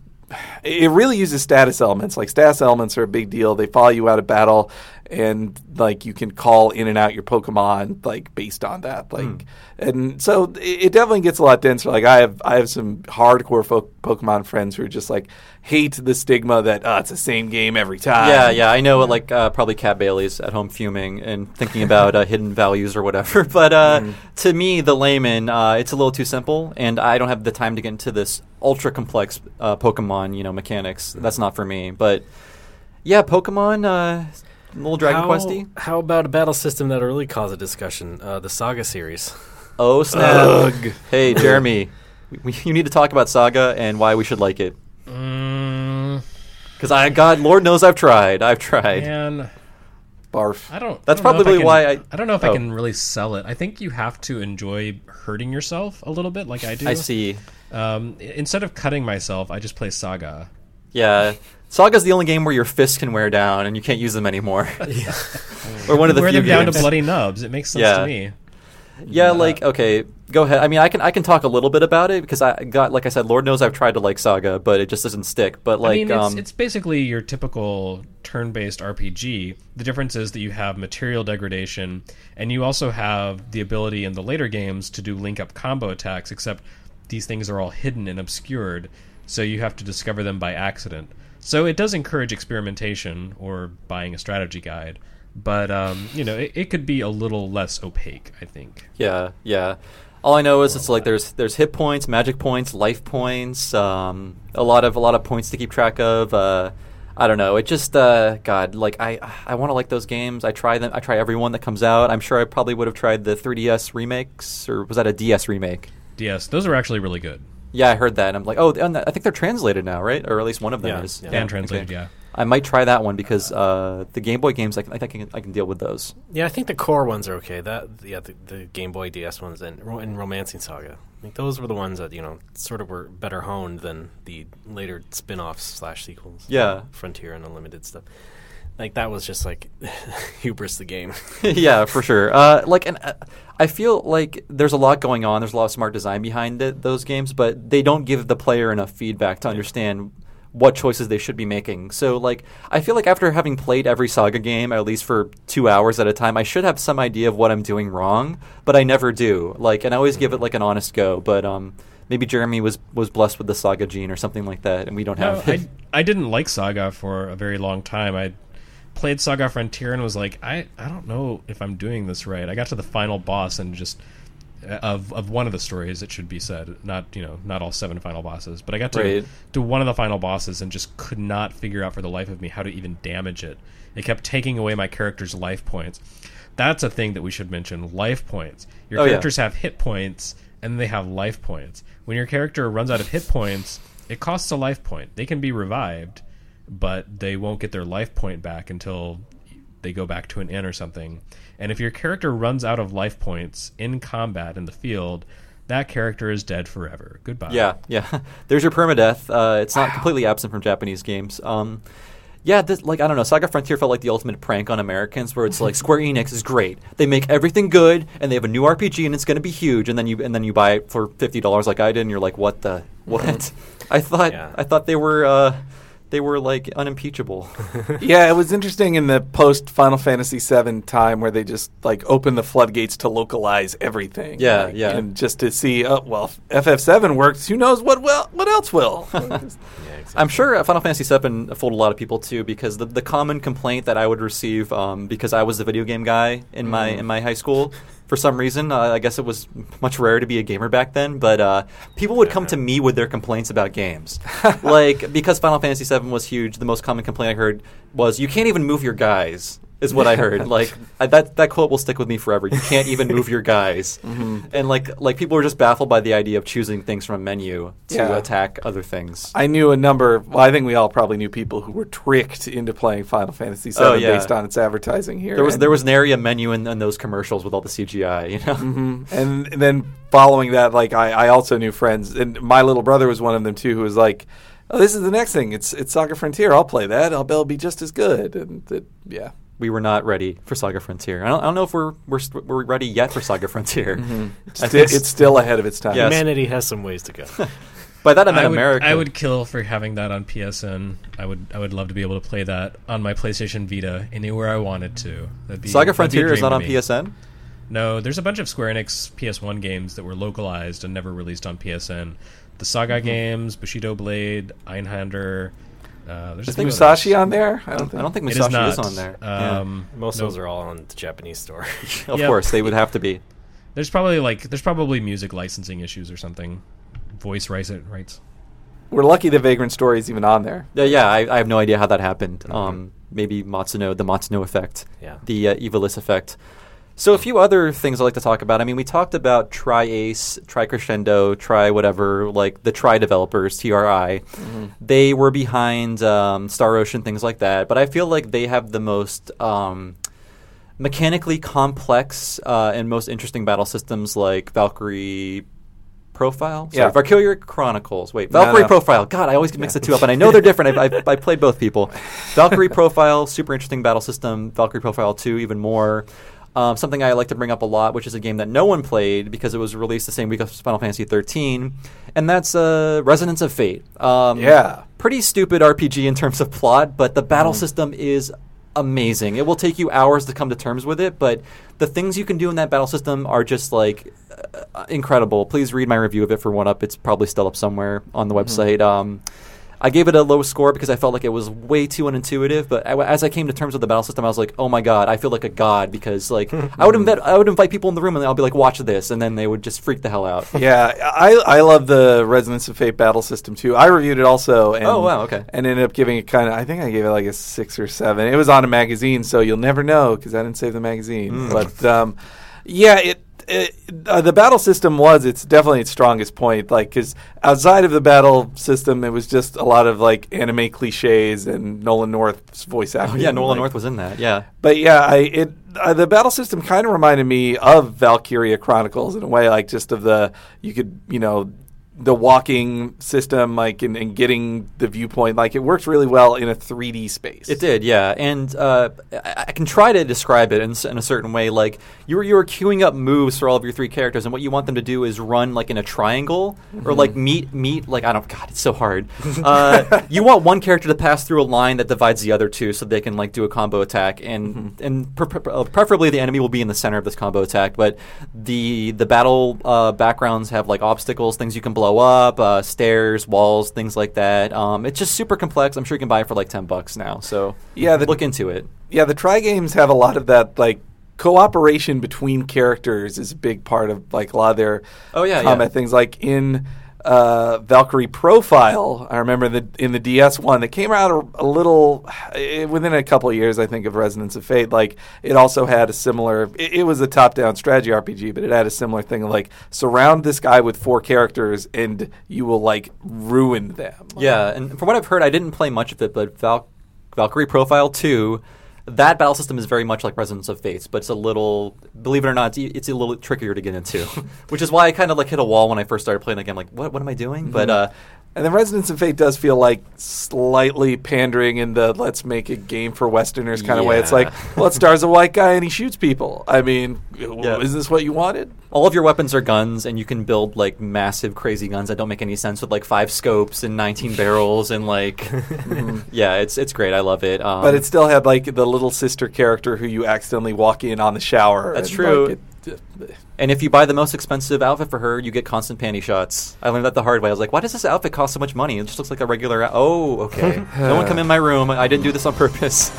It really uses status elements. Like, status elements are a big deal. They follow you out of battle, and like you can call in and out your Pokemon like based on that. Like, and so it definitely gets a lot denser. Like, I have some hardcore Pokemon friends who are just like hate the stigma that it's the same game every time. Yeah, I know. Like probably Cat Bailey's at home fuming and thinking about hidden values or whatever. But to me, the layman, it's a little too simple, and I don't have the time to get into this ultra complex Pokemon, you know, mechanics. That's not for me. But yeah, Pokemon, a little Dragon Questy. How about a battle system that'll really cause a discussion? The Saga series. Oh snap! Hey, Jeremy, you need to talk about Saga and why we should like it. Because God, Lord knows I've tried. And Barf. That's probably why I don't know if I can really sell it. I think you have to enjoy hurting yourself a little bit, like I do. I see. Instead of cutting myself, I just play Saga. Yeah. Saga's the only game where your fists can wear down and you can't use them anymore. Or one of the wear few them down games. to bloody nubs. It makes sense to me. Yeah, okay, go ahead. I mean, I can talk a little bit about it because like I said, Lord knows I've tried to like Saga, but it just doesn't stick. But I mean, it's basically your typical turn-based RPG. The difference is that you have material degradation, and you also have the ability in the later games to do link-up combo attacks, except these things are all hidden and obscured, so you have to discover them by accident. So it does encourage experimentation or buying a strategy guide. But, it could be a little less opaque, I think. Yeah. All I know is it's like there's hit points, magic points, life points, a lot of points to keep track of. I don't know. It just, God, like I want to like those games. I try them. I try every one that comes out. I'm sure I probably would have tried the 3DS remakes, or was that a DS remake? DS. Those are actually really good. Yeah, I heard that. And I'm like, and I think they're translated now, right? Or at least one of them is. Yeah, translated, yeah. I might try that one because the Game Boy games, I think I can deal with those. Yeah, I think the core ones are okay. The Game Boy DS ones and Romancing Saga. I think those were the ones that sort of were better honed than the later spin-offs / sequels. Yeah, Frontier and Unlimited stuff. Like that was just like hubris the game. Yeah, for sure. I feel like there's a lot going on. There's a lot of smart design behind those games, but they don't give the player enough feedback to understand what choices they should be making. So, I feel like after having played every Saga game, at least for 2 hours at a time, I should have some idea of what I'm doing wrong, but I never do. And I always give it, an honest go. But maybe Jeremy was blessed with the Saga gene or something like that, and we don't have it. I didn't like Saga for a very long time. I played Saga Frontier and was like, I don't know if I'm doing this right. I got to the final boss and just... Of one of the stories, it should be said, not all 7 final bosses, but I got to one of the final bosses and just could not figure out for the life of me how to even damage it. It kept taking away my character's life points. That's a thing that we should mention: life points. Your characters have hit points and they have life points. When your character runs out of hit points, it costs a life point. They can be revived, but they won't get their life point back until they go back to an inn or something. And if your character runs out of life points in combat in the field, that character is dead forever. Goodbye. Yeah. There's your permadeath. It's not completely absent from Japanese games. I don't know. Saga Frontier felt like the ultimate prank on Americans, where it's like Square Enix is great. They make everything good, and they have a new RPG, and it's going to be huge. And then you buy it for $50 like I did, and you're like, what? I thought they were. They were unimpeachable. Yeah, it was interesting in the post Final Fantasy VII time where they just opened the floodgates to localize everything. Yeah, and just to see, FF7 works. Who knows what else will? Exactly. I'm sure Final Fantasy VII fooled a lot of people too, because the common complaint that I would receive, because I was the video game guy in my high school. For some reason, I guess it was much rarer to be a gamer back then, but people would come to me with their complaints about games. Because Final Fantasy VII was huge, the most common complaint I heard was, you can't even move your guys, is what I heard. That quote will stick with me forever. You can't even move your guys. Mm-hmm. And people were just baffled by the idea of choosing things from a menu to attack other things. I knew I think we all probably knew people who were tricked into playing Final Fantasy VII based on its advertising here. There was an area menu in those commercials with all the CGI, Mm-hmm. And then following that, I also knew friends, and my little brother was one of them too, who was like, oh, this is the next thing. It's Saga Frontier. I'll play that. It'll be just as good. And we were not ready for Saga Frontier. I don't know if we're ready yet for Saga Frontier. Mm-hmm. It's still ahead of its time. Yes. Humanity has some ways to go. By that I meant America. I would kill for having that on PSN. I would love to be able to play that on my PlayStation Vita anywhere I wanted to. Saga Frontier is not on PSN? No, there's a bunch of Square Enix PS1 games that were localized and never released on PSN. The Saga games, Bushido Blade, Einhander. Is Musashi on there? I don't think Musashi is on there. Most of those are all on the Japanese store. Of course, they would have to be. There's probably music licensing issues or something. Voice rights. We're lucky the Vagrant Story is even on there. Yeah, I have no idea how that happened. Maybe the Matsuno effect, the Evilis effect. So a few other things I'd like to talk about. I mean, we talked about Tri-Ace, Tri-Crescendo, Tri-whatever, like the Tri developers, TRI. Mm-hmm. They were behind Star Ocean, things like that. But I feel like they have the most mechanically complex and most interesting battle systems, like Valkyrie Profile? Sorry, Valkyria Chronicles. Wait, Valkyrie Profile. God, I always mix the two up, and I know they're different. I played both people. Valkyrie Profile, super interesting battle system. Valkyrie Profile 2, even more. Something I like to bring up a lot, which is a game that no one played because it was released the same week as Final Fantasy 13, and that's Resonance of Fate. Pretty stupid RPG in terms of plot, but the battle system is amazing. It will take you hours to come to terms with it, but the things you can do in that battle system are just like incredible. Please read my review of it for 1UP. It's probably still up somewhere on the website. I gave it a low score because I felt like it was way too unintuitive. But as I came to terms with the battle system, I was like, "Oh my god, I feel like a god!" Because like I would invite people in the room and I'll be like, "Watch this," and then they would just freak the hell out. Yeah, I love the Resonance of Fate battle system too. I reviewed it also. And, oh wow, okay. And ended up giving it I think I gave it like a 6 or 7. It was on a magazine, so you'll never know because I didn't save the magazine. But the battle system it's definitely its strongest point. Like, because outside of the battle system, it was just a lot of like anime cliches and Nolan North's voice acting. Oh yeah, Nolan North was in that. Yeah, but yeah, the battle system kind of reminded me of Valkyria Chronicles in a way, like just of the the walking system, like and getting the viewpoint, like it works really well in a 3D space. It did, yeah. And I can try to describe it in a certain way. Like you were queuing up moves for all of your 3 characters, and what you want them to do is run like in a triangle or like meet. Like God, it's so hard. You want one character to pass through a line that divides the other 2, so they can like do a combo attack, and preferably the enemy will be in the center of this combo attack. But the battle backgrounds have like obstacles, things you can blow up, stairs, walls, things like that. It's just super complex. I'm sure you can buy it for like $10 now. So look into it. Yeah, the Tri games have a lot of that like cooperation between characters is a big part of like a lot of their combat things. Like in Valkyrie Profile, I remember in the DS one that came out a little within a couple of years, I think, of Resonance of Fate. Like it also had a similar. It was a top-down strategy RPG, but it had a similar thing of like surround this guy with 4 characters and you will like ruin them. Yeah, and from what I've heard, I didn't play much of it, but Valkyrie Profile 2. That battle system is very much like Resonance of Fate, but it's a little, believe it or not, it's a little trickier to get into, which is why I kind of like hit a wall when I first started playing the game. Like, what am I doing? Mm-hmm. But and then Resonance of Fate does feel like slightly pandering in the let's make a game for Westerners kind of way. It's like, well, it stars a white guy and he shoots people. I mean, is this what you wanted? All of your weapons are guns, and you can build like massive, crazy guns that don't make any sense with like 5 scopes and 19 barrels and like, it's great. I love it. But it still had like the little sister character who you accidentally walk in on the shower. That's true. And if you buy the most expensive outfit for her, you get constant panty shots. I learned that the hard way. I was like, why does this outfit cost so much money? It just looks like a regular... Oh, okay. No one come in my room. I didn't do this on purpose.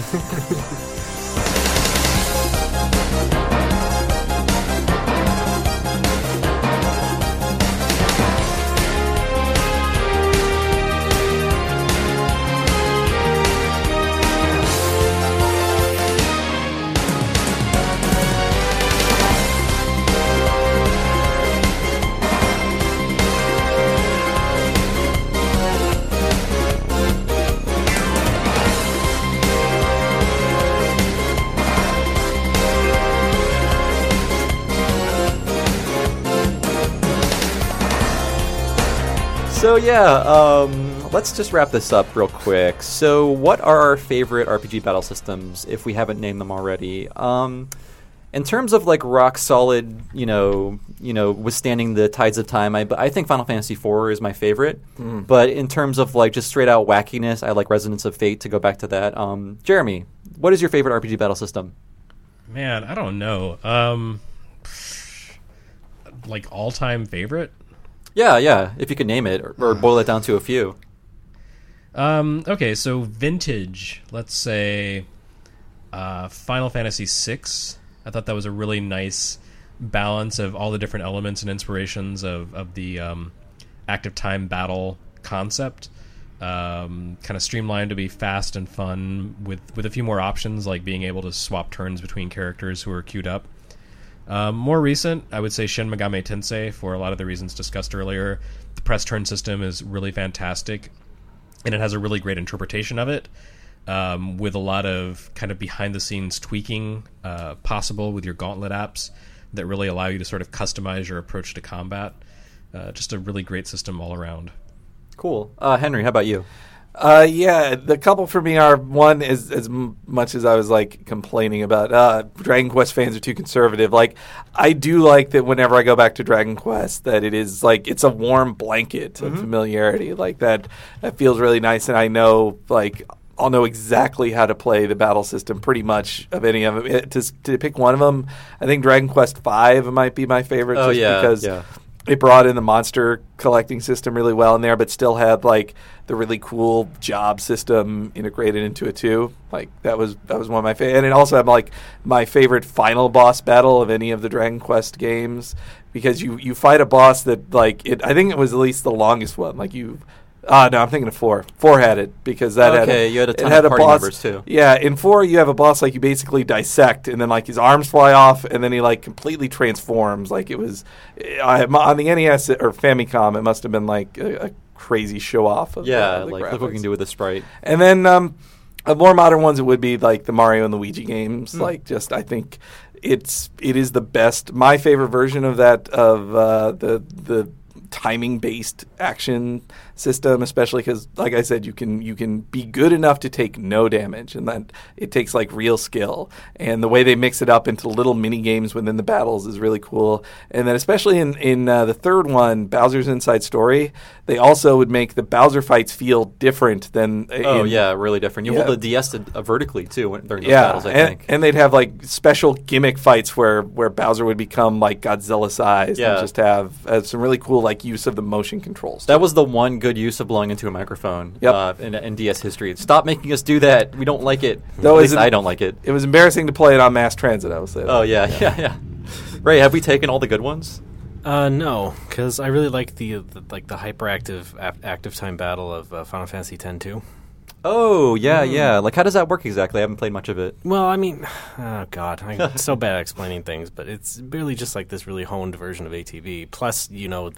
So let's just wrap this up real quick. So what are our favorite RPG battle systems, if we haven't named them already? In terms of like rock solid, withstanding the tides of time, I think Final Fantasy IV is my favorite. But in terms of like just straight out wackiness, I like Resonance of Fate, to go back to that. Jeremy, what is your favorite RPG battle system? Man, I don't know. Like all-time favorite? Yeah, if you could name it or boil it down to a few. Okay, so vintage, let's say Final Fantasy VI. I thought that was a really nice balance of all the different elements and inspirations of the active time battle concept. Kind of streamlined to be fast and fun with a few more options, like being able to swap turns between characters who are queued up. More recent, I would say Shin Megami Tensei, for a lot of the reasons discussed earlier. The press turn system is really fantastic, and it has a really great interpretation of it, with a lot of kind of behind-the-scenes tweaking possible with your Gauntlet apps that really allow you to sort of customize your approach to combat. Just a really great system all around. Cool. Henry, how about you? Yeah, the couple for me are, one is, as much as I was like complaining about Dragon Quest fans are too conservative, like I do like that whenever I go back to Dragon Quest that it is like it's a warm blanket of familiarity, like that feels really nice, and I know like I'll know exactly how to play the battle system pretty much of any of them. To pick one of them, I think Dragon Quest V might be my favorite because it brought in the monster collecting system really well in there, but still had like the really cool job system integrated into it too. Like that was one of my favorite, and it also had like my favorite final boss battle of any of the Dragon Quest games, because you fight a boss that like I think it was at least the longest one. Like no, I'm thinking of 4. 4 had it because that you had a ton of party members too. Yeah, in 4 you have a boss like you basically dissect, and then like his arms fly off, and then he like completely transforms. Like it was on the NES or Famicom, it must have been like a crazy show off of the like graphics. look what we can do with this sprite. And then of more modern ones, it would be like the Mario and Luigi games. Like just I think it is the best. My favorite version of that of the timing based action system, especially because like I said, you can be good enough to take no damage, and that it takes like real skill, and the way they mix it up into little mini games within the battles is really cool. And then especially in the third one, Bowser's Inside Story, they also would make the Bowser fights feel different than really different. You hold the DS vertically too during those battles, I think. And they'd have like special gimmick fights where Bowser would become like Godzilla sized and just have some really cool like use of the motion controls. That was the one good use of blowing into a microphone in DS history. Stop making us do that. We don't like it. At least I don't like it. It was embarrassing to play it on mass transit, I would say. Oh, yeah. Ray, have we taken all the good ones? No, because I really like the hyperactive active time battle of Final Fantasy X too. Oh, yeah. Like, how does that work exactly? I haven't played much of it. Well, I mean, oh, God. I'm so bad at explaining things, but it's barely just like this really honed version of ATV. Plus,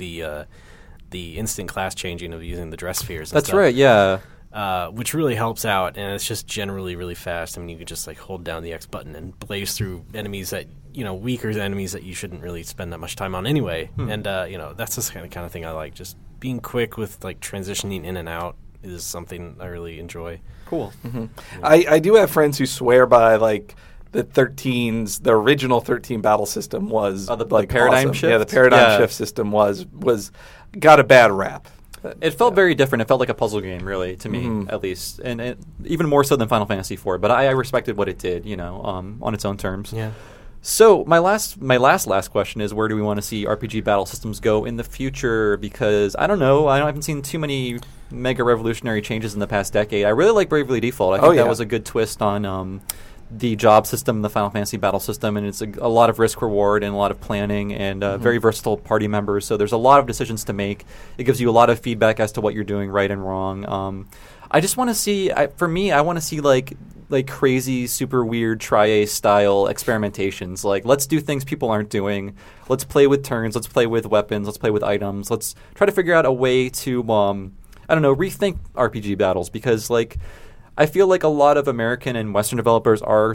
the instant class changing of using the dress spheres and That's stuff. right, yeah. Which really helps out, and it's just generally really fast. I mean, you can just like hold down the X button and blaze through enemies that, weaker enemies that you shouldn't really spend that much time on anyway. And, that's the kind of thing I like. Just being quick with like transitioning in and out is something I really enjoy. Cool. Mm-hmm. I do have friends who swear by like the original 13 battle system was the like paradigm awesome. shift. Yeah, the paradigm shift system was got a bad rap. It felt very different. It felt like a puzzle game, really, to me, at least, and even more so than Final Fantasy IV. But I respected what it did, on its own terms. Yeah. So my last question is, where do we want to see RPG battle systems go in the future? Because I don't know, I haven't seen too many mega revolutionary changes in the past decade. I really like Bravely Default. I think that was a good twist on the job system, the Final Fantasy battle system, and it's a lot of risk reward and a lot of planning and very versatile party members. So there's a lot of decisions to make. It gives you a lot of feedback as to what you're doing right and wrong. I just want to see. For me, I want to see like crazy, super weird Tri-Ace style experimentations. Like, let's do things people aren't doing. Let's play with turns. Let's play with weapons. Let's play with items. Let's try to figure out a way to rethink RPG battles, because like I feel like a lot of American and Western developers are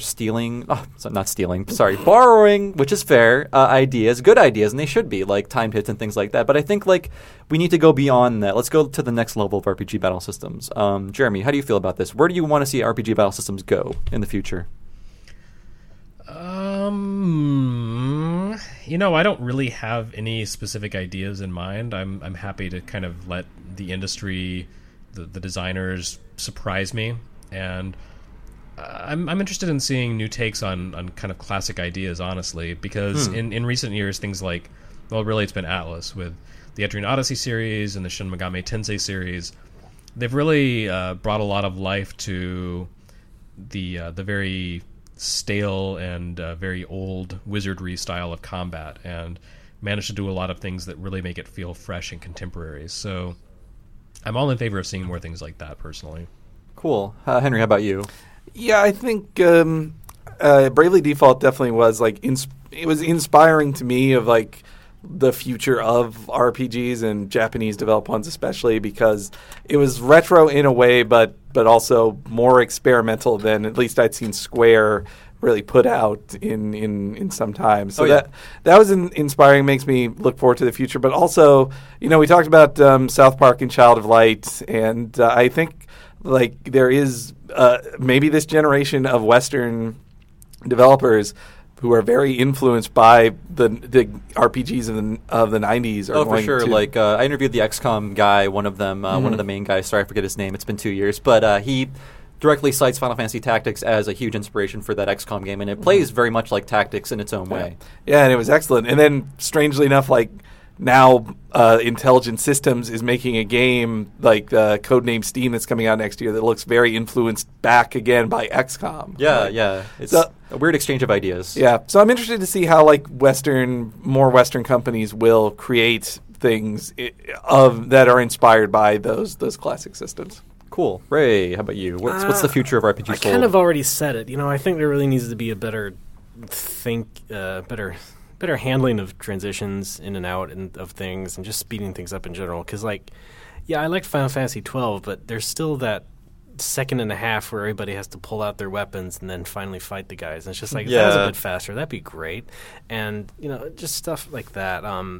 borrowing, which is fair, ideas, good ideas, and they should be, like timed hits and things like that. But I think like we need to go beyond that. Let's go to the next level of RPG battle systems. Jeremy, how do you feel about this? Where do you want to see RPG battle systems go in the future? I don't really have any specific ideas in mind. I'm happy to kind of let the industry, the designers surprise me, and I'm interested in seeing new takes on kind of classic ideas, honestly, because in recent years, things like, well, really it's been Atlas with the Etrian Odyssey series and the Shin Megami Tensei series. They've really brought a lot of life to the very stale and very old wizardry style of combat, and managed to do a lot of things that really make it feel fresh and contemporary. So I'm all in favor of seeing more things like that, personally. Cool. Henry, how about you? Yeah, I think Bravely Default definitely was like inspiring to me of like the future of RPGs and Japanese developed ones especially, because it was retro in a way, but also more experimental than at least I'd seen Square really put out in some time. So that was inspiring, makes me look forward to the future. But also, we talked about South Park and Child of Light, and I think like there is maybe this generation of Western developers who are very influenced by the RPGs of the 90s. Oh, for sure. Like I interviewed the XCOM guy, one of them, one of the main guys. Sorry, I forget his name. It's been 2 years, but he directly cites Final Fantasy Tactics as a huge inspiration for that XCOM game, and it plays very much like Tactics in its own way. Yeah, and it was excellent. And then, strangely enough, like now Intelligent Systems is making a game like Codename Steam that's coming out next year that looks very influenced back again by XCOM. Yeah. It's a weird exchange of ideas. Yeah, so I'm interested to see how like more Western companies will create things that are inspired by those classic systems. Cool. Ray, how about you? What's the future of RPG Sold? I kind of already said it. I think there really needs to be a better handling of transitions in and out of things, and just speeding things up in general. Because, I liked Final Fantasy 12, but there's still that second and a half where everybody has to pull out their weapons and then finally fight the guys. And it's just like, if that was a bit faster, that'd be great. And, just stuff like that.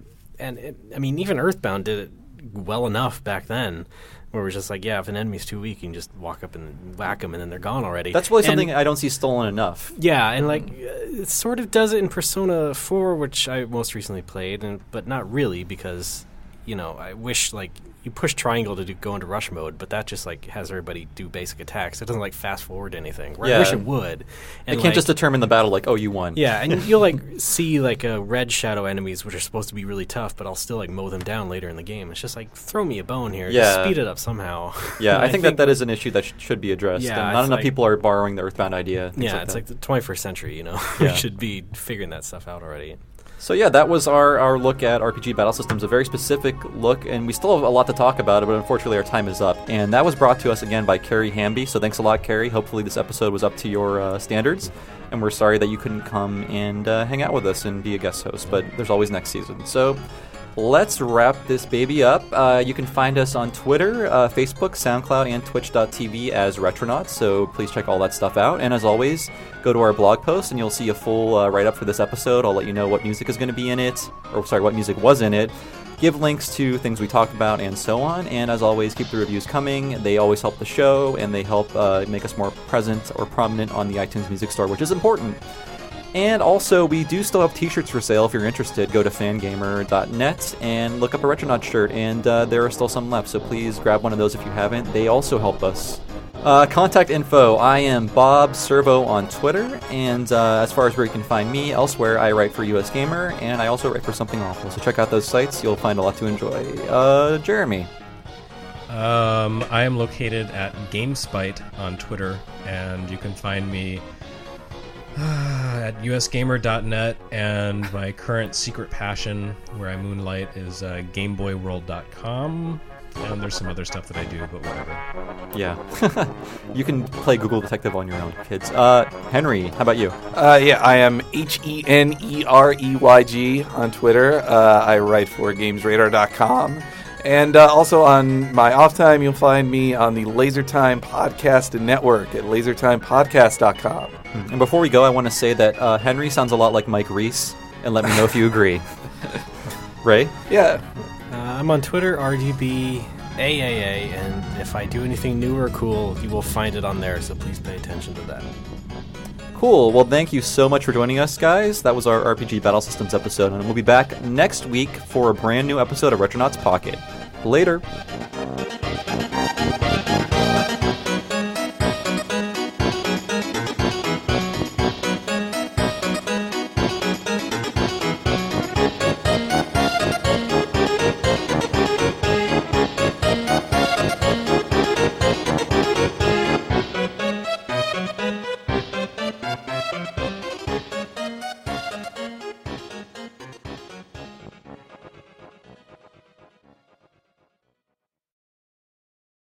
Even Earthbound did it well enough back then, where it was just like, if an enemy's too weak, you can just walk up and whack them, and then they're gone already. That's really something I don't see stolen enough. Yeah, and it sort of does it in Persona 4, which I most recently played, but not really, because, I wish, you push triangle to go into rush mode, but that just has everybody do basic attacks. It doesn't fast forward anything. Where I wish it would. And it can't just determine the battle you won. Yeah, and you'll see red shadow enemies, which are supposed to be really tough, but I'll still mow them down later in the game. It's just throw me a bone here. Yeah. Just speed it up somehow. Yeah, I think that is an issue that should be addressed. Yeah, and not enough people are borrowing the Earthbound idea. Yeah, it's like the 21st century. We should be figuring that stuff out already. So that was our look at RPG Battle Systems, a very specific look, and we still have a lot to talk about it, but unfortunately our time is up. And that was brought to us again by Carrie Hamby, so thanks a lot, Carrie. Hopefully this episode was up to your standards, and we're sorry that you couldn't come and hang out with us and be a guest host, but there's always next season. So let's wrap this baby up. You can find us on Twitter, Facebook, SoundCloud, and Twitch.tv as Retronauts, so please check all that stuff out. And as always, go to our blog post and you'll see a full write-up for this episode. I'll let you know what music is going to be in it, what music was in it, give links to things we talked about, and so on. And as always, keep the reviews coming. They always help the show, and they help make us more present or prominent on the iTunes Music Store, which is important. And also, we do still have t-shirts for sale. If you're interested, go to fangamer.net and look up a Retronaut shirt, and there are still some left, so please grab one of those if you haven't. They also help us. Contact info, I am Bob Servo on Twitter, and as far as where you can find me elsewhere, I write for US Gamer, and I also write for Something Awful, so check out those sites. You'll find a lot to enjoy. Jeremy. I am located at GameSpite on Twitter, and you can find me at usgamer.net, and my current secret passion where I moonlight is gameboyworld.com, and there's some other stuff that I do, but whatever. Yeah. You can play Google Detective on your own, kids. Henry, how about you? I am HENEREYG on Twitter. I write for gamesradar.com. And also on my off time, you'll find me on the LaserTime Podcast Network at lasertimepodcast.com. And before we go, I want to say that Henry sounds a lot like Mike Reese, and let me know if you agree. Ray? Yeah. I'm on Twitter, RGBAAA, and if I do anything new or cool, you will find it on there, so please pay attention to that. Cool. Well, thank you so much for joining us, guys. That was our RPG Battle Systems episode, and we'll be back next week for a brand new episode of Retronauts Pocket. Later.